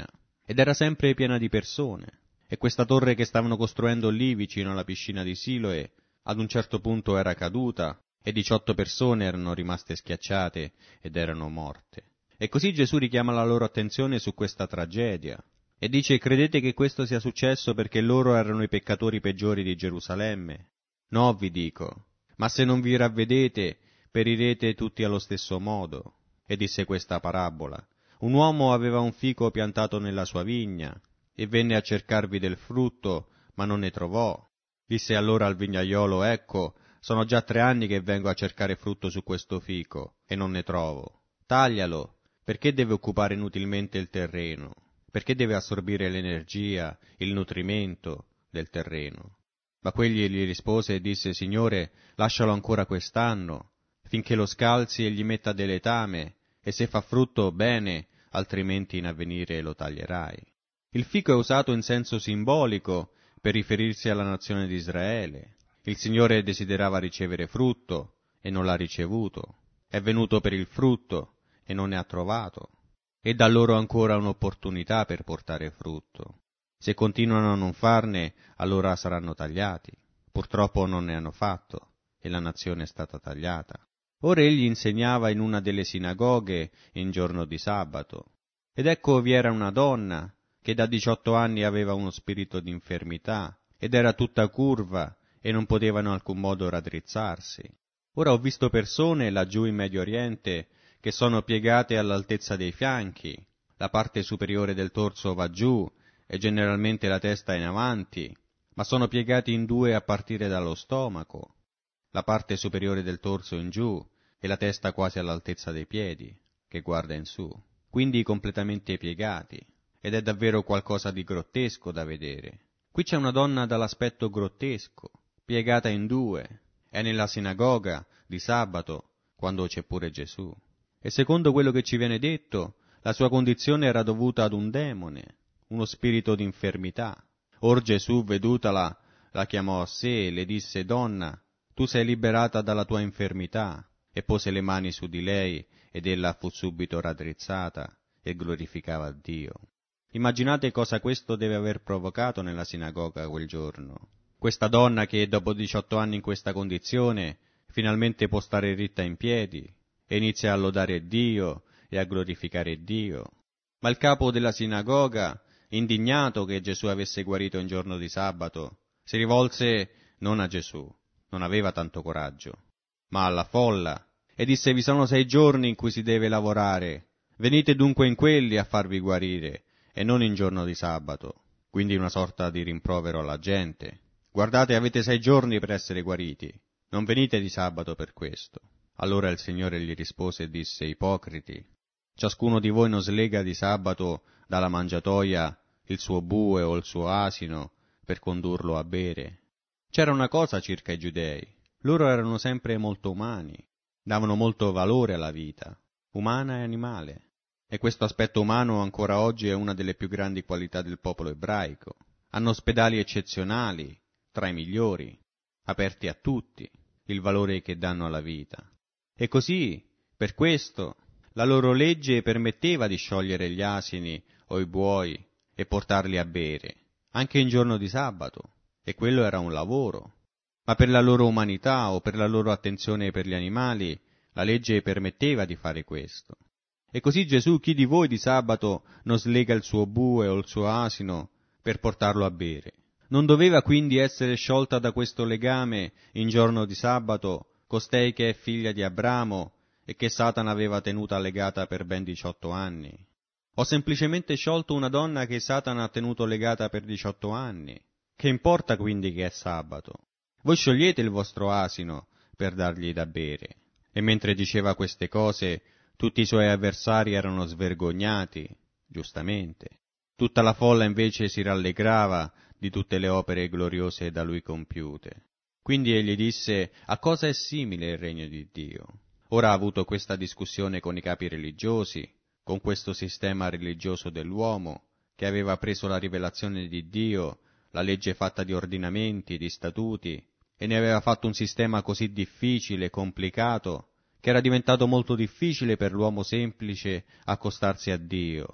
ed era sempre piena di persone. E questa torre che stavano costruendo lì vicino alla piscina di Siloe ad un certo punto era caduta e diciotto persone erano rimaste schiacciate ed erano morte. E così Gesù richiama la loro attenzione su questa tragedia e dice: credete che questo sia successo perché loro erano i peccatori peggiori di Gerusalemme? No, vi dico, ma se non vi ravvedete, perirete tutti allo stesso modo. E disse questa parabola: un uomo aveva un fico piantato nella sua vigna e venne a cercarvi del frutto, ma non ne trovò. Disse allora al vignaiolo: ecco, sono già tre anni che vengo a cercare frutto su questo fico e non ne trovo. Taglialo, perché deve occupare inutilmente il terreno? Perché deve assorbire l'energia, il nutrimento del terreno? Ma quegli gli rispose e disse: Signore, lascialo ancora quest'anno, finché lo scalzi e gli metta del letame, e se fa frutto, bene, altrimenti in avvenire lo taglierai. Il fico è usato in senso simbolico per riferirsi alla nazione di Israele. Il Signore desiderava ricevere frutto e non l'ha ricevuto. È venuto per il frutto e non ne ha trovato. E dà loro ancora un'opportunità per portare frutto. Se continuano a non farne, allora saranno tagliati. Purtroppo non ne hanno fatto e la nazione è stata tagliata. Ora egli insegnava in una delle sinagoghe in giorno di sabato. Ed ecco vi era una donna che da diciotto anni aveva uno spirito di infermità ed era tutta curva e non poteva in alcun modo raddrizzarsi. Ora ho visto persone laggiù in Medio Oriente che sono piegate all'altezza dei fianchi, la parte superiore del torso va giù e generalmente la testa in avanti, ma sono piegati in due a partire dallo stomaco, la parte superiore del torso in giù e la testa quasi all'altezza dei piedi, che guarda in su, quindi completamente piegati, ed è davvero qualcosa di grottesco da vedere. Qui c'è una donna dall'aspetto grottesco, piegata in due, è nella sinagoga di sabato, quando c'è pure Gesù. E secondo quello che ci viene detto, la sua condizione era dovuta ad un demone, uno spirito di infermità. Or Gesù, vedutala, la chiamò a sé e le disse: Donna, tu sei liberata dalla tua infermità. E pose le mani su di lei, ed ella fu subito raddrizzata e glorificava Dio. Immaginate cosa questo deve aver provocato nella sinagoga quel giorno. Questa donna che dopo diciotto anni in questa condizione finalmente può stare ritta in piedi e inizia a lodare Dio e a glorificare Dio. Ma il capo della sinagoga, indignato che Gesù avesse guarito in giorno di sabato, si rivolse non a Gesù, non aveva tanto coraggio, ma alla folla, e disse: vi sono sei giorni in cui si deve lavorare, venite dunque in quelli a farvi guarire, e non in giorno di sabato. Quindi una sorta di rimprovero alla gente. Guardate, avete sei giorni per essere guariti, non venite di sabato per questo. Allora il Signore gli rispose e disse: ipocriti, ciascuno di voi non slega di sabato dalla mangiatoia il suo bue o il suo asino per condurlo a bere. C'era una cosa circa i giudei: loro erano sempre molto umani, davano molto valore alla vita, umana e animale. E questo aspetto umano ancora oggi è una delle più grandi qualità del popolo ebraico. Hanno ospedali eccezionali, tra i migliori, aperti a tutti, il valore che danno alla vita. E così, per questo, la loro legge permetteva di sciogliere gli asini o i buoi e portarli a bere, anche in giorno di sabato, e quello era un lavoro. Ma per la loro umanità o per la loro attenzione per gli animali, la legge permetteva di fare questo. E così Gesù: chi di voi di sabato non slega il suo bue o il suo asino per portarlo a bere? Non doveva quindi essere sciolta da questo legame in giorno di sabato costei che è figlia di Abramo e che Satana aveva tenuta legata per ben diciotto anni? Ho semplicemente sciolto una donna che Satana ha tenuto legata per diciotto anni. Che importa quindi che è sabato? Voi sciogliete il vostro asino per dargli da bere. E mentre diceva queste cose, tutti i suoi avversari erano svergognati, giustamente. Tutta la folla invece si rallegrava di tutte le opere gloriose da lui compiute. Quindi egli disse: a cosa è simile il regno di Dio? Ora ha avuto questa discussione con i capi religiosi, con questo sistema religioso dell'uomo, che aveva preso la rivelazione di Dio, la legge fatta di ordinamenti, di statuti, e ne aveva fatto un sistema così difficile e complicato, che era diventato molto difficile per l'uomo semplice accostarsi a Dio.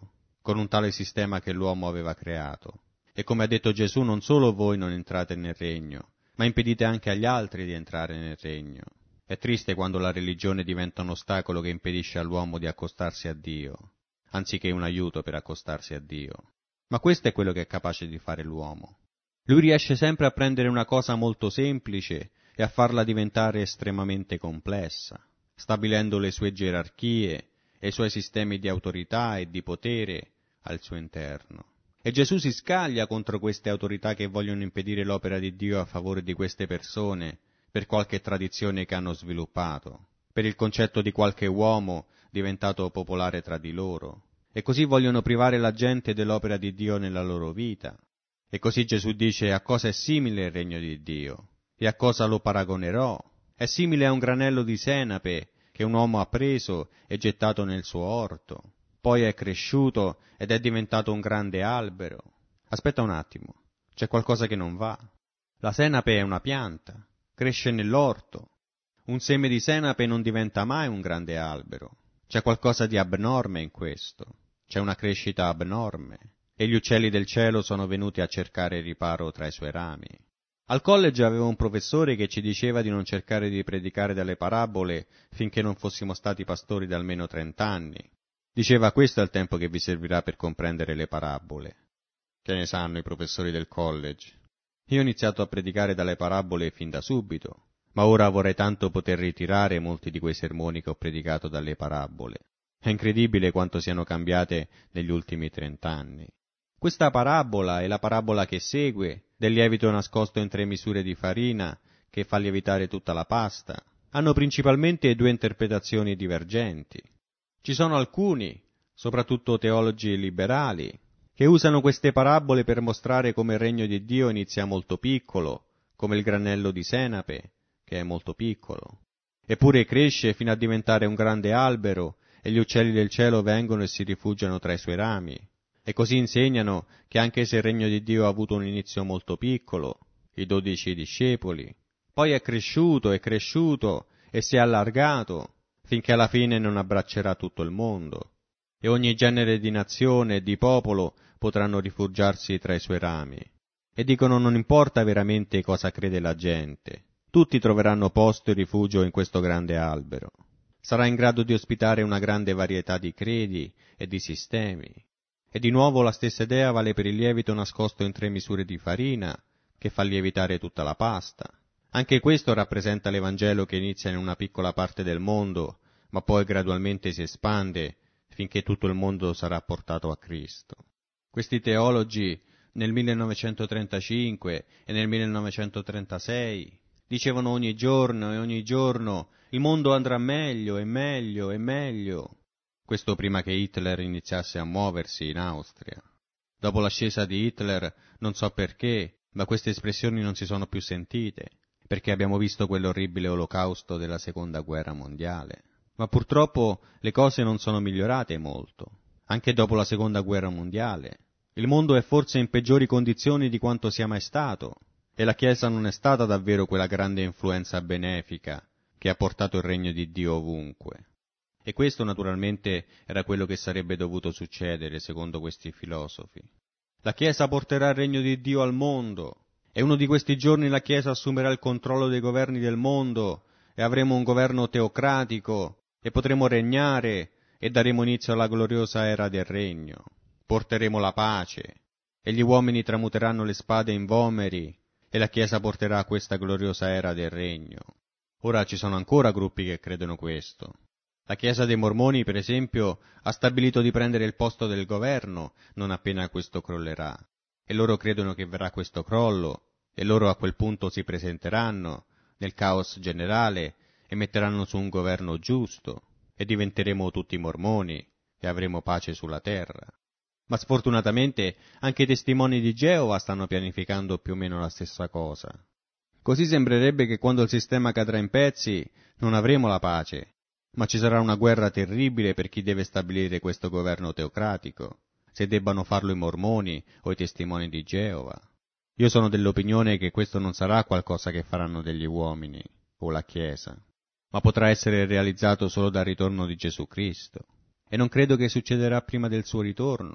con un tale sistema che l'uomo aveva creato. E come ha detto Gesù, non solo voi non entrate nel regno, ma impedite anche agli altri di entrare nel regno. È triste quando la religione diventa un ostacolo che impedisce all'uomo di accostarsi a Dio, anziché un aiuto per accostarsi a Dio. Ma questo è quello che è capace di fare l'uomo. Lui riesce sempre a prendere una cosa molto semplice e a farla diventare estremamente complessa, stabilendo le sue gerarchie e i suoi sistemi di autorità e di potere al suo interno. E Gesù si scaglia contro queste autorità che vogliono impedire l'opera di Dio a favore di queste persone per qualche tradizione che hanno sviluppato, per il concetto di qualche uomo diventato popolare tra di loro. E così vogliono privare la gente dell'opera di Dio nella loro vita. E così Gesù dice: a cosa è simile il regno di Dio? E a cosa lo paragonerò? È simile a un granello di senape che un uomo ha preso e gettato nel suo orto. Poi è cresciuto ed è diventato un grande albero. Aspetta un attimo, c'è qualcosa che non va. La senape è una pianta, cresce nell'orto. Un seme di senape non diventa mai un grande albero. C'è qualcosa di abnorme in questo. C'è una crescita abnorme. E gli uccelli del cielo sono venuti a cercare riparo tra i suoi rami. Al college avevo un professore che ci diceva di non cercare di predicare dalle parabole finché non fossimo stati pastori da almeno trent'anni. Diceva: questo è il tempo che vi servirà per comprendere le parabole. Che ne sanno i professori del college? Io ho iniziato a predicare dalle parabole fin da subito, ma ora vorrei tanto poter ritirare molti di quei sermoni che ho predicato dalle parabole. È incredibile quanto siano cambiate negli ultimi trent'anni. Questa parabola e la parabola che segue, del lievito nascosto in tre misure di farina, che fa lievitare tutta la pasta, hanno principalmente due interpretazioni divergenti. Ci sono alcuni, soprattutto teologi liberali, che usano queste parabole per mostrare come il regno di Dio inizia molto piccolo, come il granello di senape, che è molto piccolo, eppure cresce fino a diventare un grande albero e gli uccelli del cielo vengono e si rifugiano tra i suoi rami. E così insegnano che anche se il regno di Dio ha avuto un inizio molto piccolo, i dodici discepoli, poi è cresciuto e cresciuto e si è allargato, finché alla fine non abbraccerà tutto il mondo, e ogni genere di nazione e di popolo potranno rifugiarsi tra i suoi rami. E dicono: non importa veramente cosa crede la gente, tutti troveranno posto e rifugio in questo grande albero. Sarà in grado di ospitare una grande varietà di credi e di sistemi. E di nuovo la stessa idea vale per il lievito nascosto in tre misure di farina, che fa lievitare tutta la pasta. Anche questo rappresenta l'Evangelo che inizia in una piccola parte del mondo, ma poi gradualmente si espande finché tutto il mondo sarà portato a Cristo. Questi teologi nel millenovecentotrentacinque e nel millenovecentotrentasei dicevano ogni giorno e ogni giorno: il mondo andrà meglio e meglio e meglio. Questo prima che Hitler iniziasse a muoversi in Austria. Dopo l'ascesa di Hitler, non so perché, ma queste espressioni non si sono più sentite, perché abbiamo visto quell'orribile olocausto della Seconda Guerra Mondiale. Ma purtroppo le cose non sono migliorate molto, anche dopo la Seconda Guerra Mondiale. Il mondo è forse in peggiori condizioni di quanto sia mai stato, e la Chiesa non è stata davvero quella grande influenza benefica che ha portato il regno di Dio ovunque. E questo naturalmente era quello che sarebbe dovuto succedere secondo questi filosofi. La Chiesa porterà il regno di Dio al mondo, e uno di questi giorni la Chiesa assumerà il controllo dei governi del mondo e avremo un governo teocratico e potremo regnare e daremo inizio alla gloriosa era del regno. Porteremo la pace e gli uomini tramuteranno le spade in vomeri e la Chiesa porterà questa gloriosa era del regno. Ora ci sono ancora gruppi che credono questo. La Chiesa dei Mormoni, per esempio, ha stabilito di prendere il posto del governo non appena questo crollerà, e loro credono che verrà questo crollo, e loro a quel punto si presenteranno nel caos generale e metteranno su un governo giusto, e diventeremo tutti mormoni, e avremo pace sulla terra. Ma sfortunatamente anche i testimoni di Geova stanno pianificando più o meno la stessa cosa. Così sembrerebbe che quando il sistema cadrà in pezzi non avremo la pace, ma ci sarà una guerra terribile per chi deve stabilire questo governo teocratico, se debbano farlo i mormoni o i testimoni di Geova. Io sono dell'opinione che questo non sarà qualcosa che faranno degli uomini o la Chiesa, ma potrà essere realizzato solo dal ritorno di Gesù Cristo. E non credo che succederà prima del suo ritorno,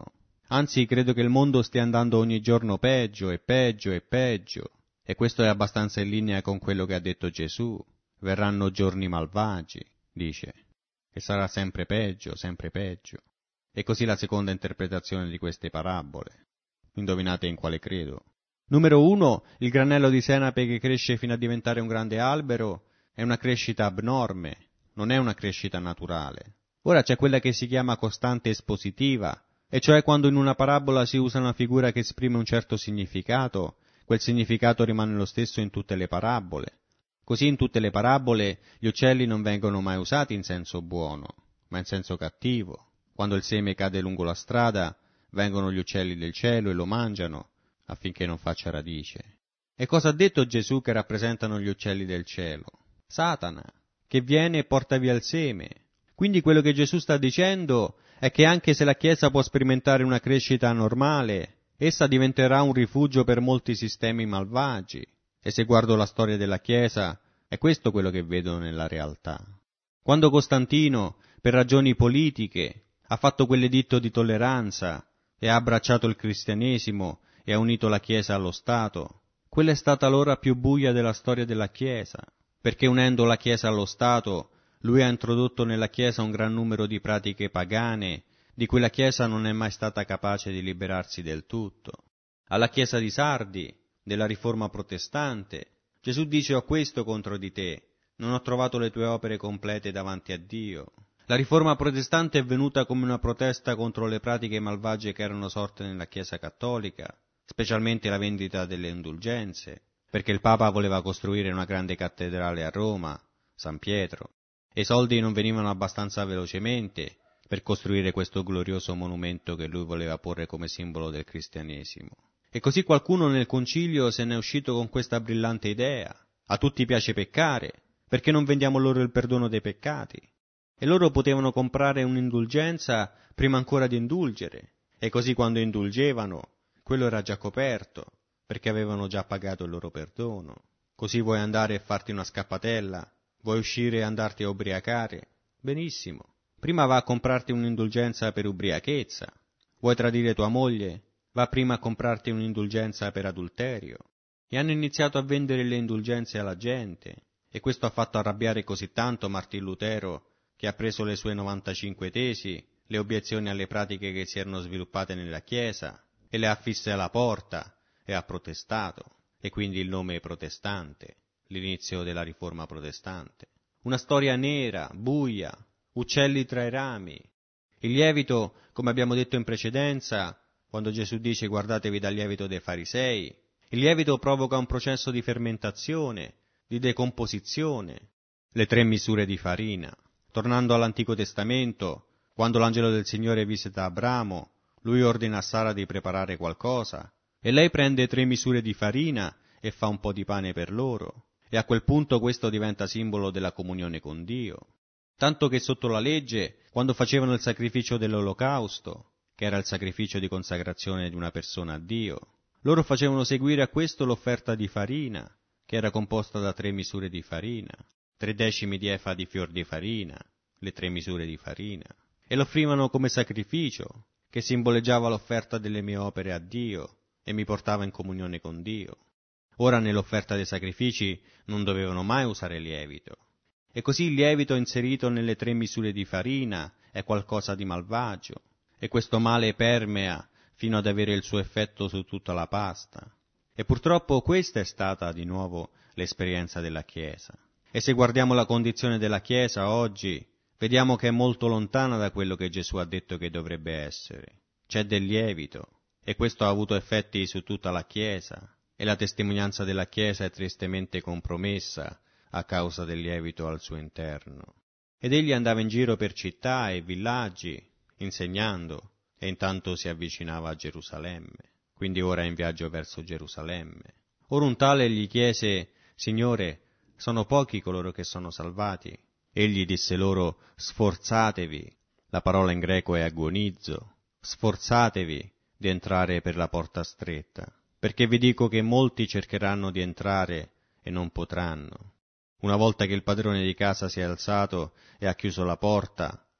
Anzi, credo che il mondo stia andando ogni giorno peggio e peggio e peggio. E questo è abbastanza in linea con quello che ha detto Gesù. Verranno giorni malvagi, dice, e sarà sempre peggio, sempre peggio. E così la seconda interpretazione di queste parabole. Indovinate in quale credo? Numero uno, il granello di senape che cresce fino a diventare un grande albero è una crescita abnorme, non è una crescita naturale. Ora c'è quella che si chiama costante espositiva, e cioè quando in una parabola si usa una figura che esprime un certo significato, quel significato rimane lo stesso in tutte le parabole. Così in tutte le parabole gli uccelli non vengono mai usati in senso buono, ma in senso cattivo. Quando il seme cade lungo la strada, vengono gli uccelli del cielo e lo mangiano, affinché non faccia radice. E cosa ha detto Gesù che rappresentano gli uccelli del cielo? Satana, che viene e porta via il seme. Quindi quello che Gesù sta dicendo è che anche se la Chiesa può sperimentare una crescita normale, essa diventerà un rifugio per molti sistemi malvagi. E se guardo la storia della Chiesa, è questo quello che vedo nella realtà. Quando Costantino, per ragioni politiche, ha fatto quell'editto di tolleranza e ha abbracciato il cristianesimo e ha unito la Chiesa allo Stato, quella è stata l'ora più buia della storia della Chiesa, perché unendo la Chiesa allo Stato, lui ha introdotto nella Chiesa un gran numero di pratiche pagane, di cui la Chiesa non è mai stata capace di liberarsi del tutto. Alla Chiesa di Sardi, della Riforma protestante, Gesù dice: ho questo contro di te, non ho trovato le tue opere complete davanti a Dio. La Riforma protestante è venuta come una protesta contro le pratiche malvagie che erano sorte nella Chiesa cattolica, specialmente la vendita delle indulgenze, perché il Papa voleva costruire una grande cattedrale a Roma, San Pietro, e i soldi non venivano abbastanza velocemente per costruire questo glorioso monumento che lui voleva porre come simbolo del cristianesimo. E così qualcuno nel concilio se n'è uscito con questa brillante idea: a tutti piace peccare, perché non vendiamo loro il perdono dei peccati? E loro potevano comprare un'indulgenza prima ancora di indulgere, e così quando indulgevano, quello era già coperto, perché avevano già pagato il loro perdono. Così vuoi andare e farti una scappatella? Vuoi uscire e andarti a ubriacare? Benissimo. Prima va a comprarti un'indulgenza per ubriachezza. Vuoi tradire tua moglie? Va prima a comprarti un'indulgenza per adulterio. E hanno iniziato a vendere le indulgenze alla gente, e questo ha fatto arrabbiare così tanto Martin Lutero, che ha preso le sue novantacinque tesi, le obiezioni alle pratiche che si erano sviluppate nella Chiesa, e le ha fisse alla porta, e ha protestato, e quindi il nome è protestante, l'inizio della Riforma protestante. Una storia nera, buia, uccelli tra i rami. Il lievito, come abbiamo detto in precedenza, quando Gesù dice guardatevi dal lievito dei farisei, il lievito provoca un processo di fermentazione, di decomposizione, le tre misure di farina. Tornando all'Antico Testamento, quando l'angelo del Signore visita Abramo, lui ordina a Sara di preparare qualcosa, e lei prende tre misure di farina e fa un po' di pane per loro, e a quel punto questo diventa simbolo della comunione con Dio. Tanto che sotto la legge, quando facevano il sacrificio dell'olocausto, che era il sacrificio di consacrazione di una persona a Dio, loro facevano seguire a questo l'offerta di farina, che era composta da tre misure di farina, tre decimi di efa di fior di farina, le tre misure di farina, e lo offrivano come sacrificio, che simboleggiava l'offerta delle mie opere a Dio e mi portava in comunione con Dio. Ora nell'offerta dei sacrifici non dovevano mai usare lievito, e così il lievito inserito nelle tre misure di farina è qualcosa di malvagio, e questo male permea fino ad avere il suo effetto su tutta la pasta. E purtroppo questa è stata di nuovo l'esperienza della Chiesa. E se guardiamo la condizione della Chiesa oggi, vediamo che è molto lontana da quello che Gesù ha detto che dovrebbe essere. C'è del lievito, e questo ha avuto effetti su tutta la Chiesa, e la testimonianza della Chiesa è tristemente compromessa a causa del lievito al suo interno. Ed egli andava in giro per città e villaggi, insegnando, e intanto si avvicinava a Gerusalemme. Quindi ora è in viaggio verso Gerusalemme. Ora un tale gli chiese: Signore, sono pochi coloro che sono salvati? Egli disse loro: sforzatevi, la parola in greco è agonizzo, sforzatevi di entrare per la porta stretta, perché vi dico che molti cercheranno di entrare e non potranno. Una volta che il padrone di casa si è alzato e ha chiuso la porta,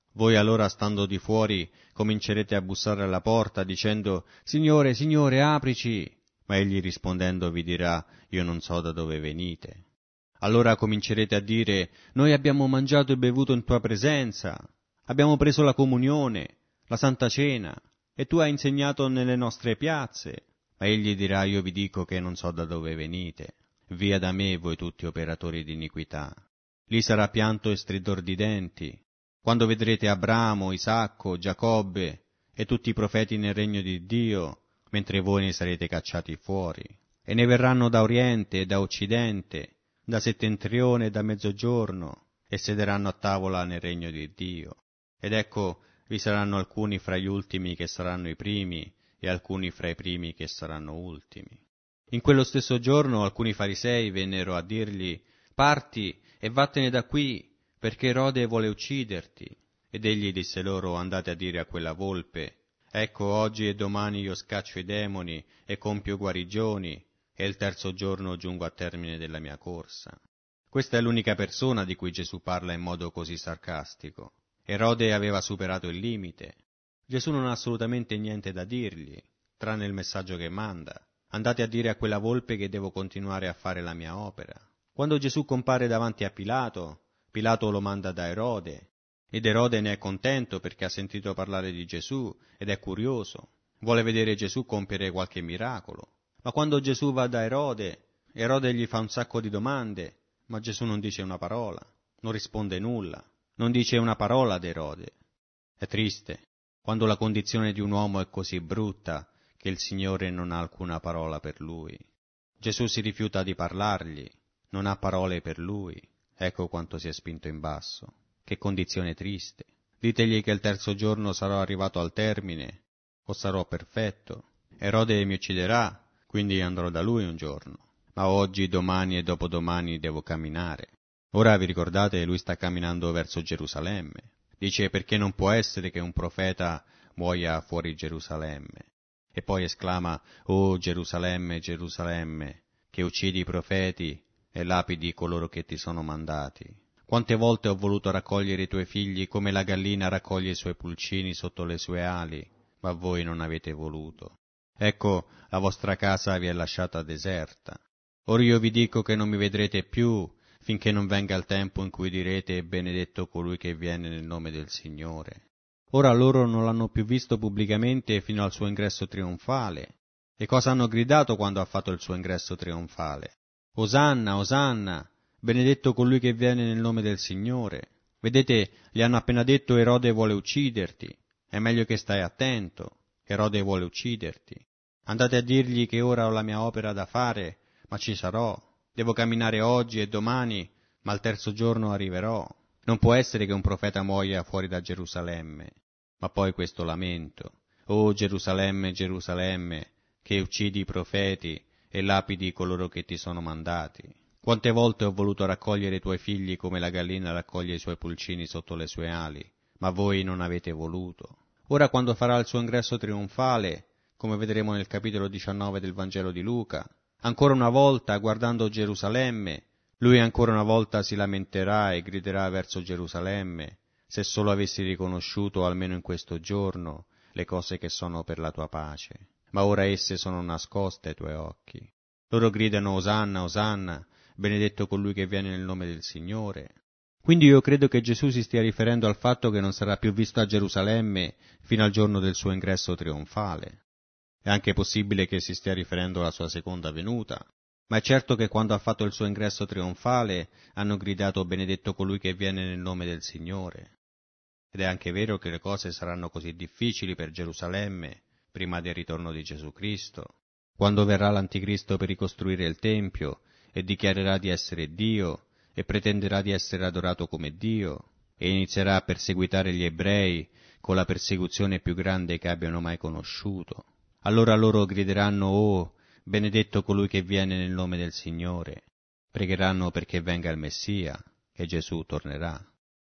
Voi allora, stando di fuori, comincerete a bussare alla porta, dicendo «Signore, Signore, aprici!» Ma egli rispondendo vi dirà «Io non so da dove venite». Allora comincerete a dire «Noi abbiamo mangiato e bevuto in tua presenza, abbiamo preso la comunione, la Santa Cena, e tu hai insegnato nelle nostre piazze». Ma egli dirà «Io vi dico che non so da dove venite, via da me voi tutti operatori di iniquità». Lì sarà pianto e stridor di denti, quando vedrete Abramo, Isacco, Giacobbe e tutti i profeti nel regno di Dio, mentre voi ne sarete cacciati fuori. E ne verranno da oriente e da occidente, da settentrione e da mezzogiorno, e sederanno a tavola nel regno di Dio. Ed ecco, vi saranno alcuni fra gli ultimi che saranno i primi, e alcuni fra i primi che saranno ultimi. In quello stesso giorno alcuni farisei vennero a dirgli, «Parti e vattene da qui, perché Erode vuole ucciderti». Ed egli disse loro, «Andate a dire a quella volpe, ecco, oggi e domani io scaccio i demoni e compio guarigioni, e il terzo giorno giungo a termine della mia corsa». Questa è l'unica persona di cui Gesù parla in modo così sarcastico. Erode aveva superato il limite. Gesù non ha assolutamente niente da dirgli, tranne il messaggio che manda. Andate a dire a quella volpe che devo continuare a fare la mia opera. Quando Gesù compare davanti a Pilato, Pilato lo manda da Erode, ed Erode ne è contento perché ha sentito parlare di Gesù ed è curioso. Vuole vedere Gesù compiere qualche miracolo. Ma quando Gesù va da Erode, Erode gli fa un sacco di domande, ma Gesù non dice una parola, non risponde nulla, non dice una parola ad Erode. È triste quando la condizione di un uomo è così brutta che il Signore non ha alcuna parola per lui. Gesù si rifiuta di parlargli, non ha parole per lui. Ecco quanto si è spinto in basso. Che condizione triste. Ditegli che il terzo giorno sarò arrivato al termine, o sarò perfetto. Erode mi ucciderà, quindi andrò da lui un giorno. Ma oggi, domani e dopodomani devo camminare. Ora vi ricordate, lui sta camminando verso Gerusalemme. Dice perché non può essere che un profeta muoia fuori Gerusalemme. E poi esclama, «Oh Gerusalemme, Gerusalemme, che uccidi i profeti e lapidi coloro che ti sono mandati. Quante volte ho voluto raccogliere i tuoi figli come la gallina raccoglie i suoi pulcini sotto le sue ali, ma voi non avete voluto. Ecco, la vostra casa vi è lasciata deserta. Ora io vi dico che non mi vedrete più, finché non venga il tempo in cui direte benedetto colui che viene nel nome del Signore». Ora loro non l'hanno più visto pubblicamente fino al suo ingresso trionfale. E cosa hanno gridato quando ha fatto il suo ingresso trionfale? Osanna, Osanna, benedetto colui che viene nel nome del Signore. Vedete, gli hanno appena detto Erode vuole ucciderti. È meglio che stai attento. Erode vuole ucciderti. Andate a dirgli che ora ho la mia opera da fare, ma ci sarò. Devo camminare oggi e domani, ma al terzo giorno arriverò. Non può essere che un profeta muoia fuori da Gerusalemme. Ma poi questo lamento. Oh Gerusalemme, Gerusalemme, che uccidi i profeti e lapidi coloro che ti sono mandati. Quante volte ho voluto raccogliere i tuoi figli come la gallina raccoglie i suoi pulcini sotto le sue ali, ma voi non avete voluto. Ora quando farà il suo ingresso trionfale, come vedremo nel capitolo diciannove del Vangelo di Luca, ancora una volta, guardando Gerusalemme, lui ancora una volta si lamenterà e griderà verso Gerusalemme, se solo avessi riconosciuto almeno in questo giorno le cose che sono per la tua pace. Ma ora esse sono nascoste ai tuoi occhi. Loro gridano Osanna, Osanna, benedetto colui che viene nel nome del Signore. Quindi io credo che Gesù si stia riferendo al fatto che non sarà più visto a Gerusalemme fino al giorno del suo ingresso trionfale. È anche possibile che si stia riferendo alla sua seconda venuta, ma è certo che quando ha fatto il suo ingresso trionfale hanno gridato benedetto colui che viene nel nome del Signore. Ed è anche vero che le cose saranno così difficili per Gerusalemme prima del ritorno di Gesù Cristo, quando verrà l'Anticristo per ricostruire il Tempio e dichiarerà di essere Dio e pretenderà di essere adorato come Dio e inizierà a perseguitare gli ebrei con la persecuzione più grande che abbiano mai conosciuto. Allora loro grideranno «Oh, benedetto colui che viene nel nome del Signore». Pregheranno perché venga il Messia e Gesù tornerà.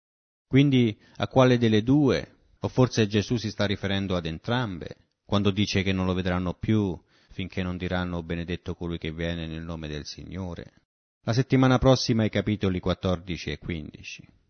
Quindi a quale delle due? O forse Gesù si sta riferendo ad entrambe, quando dice che non lo vedranno più finché non diranno benedetto colui che viene nel nome del Signore. La settimana prossima i capitoli quattordici e quindici.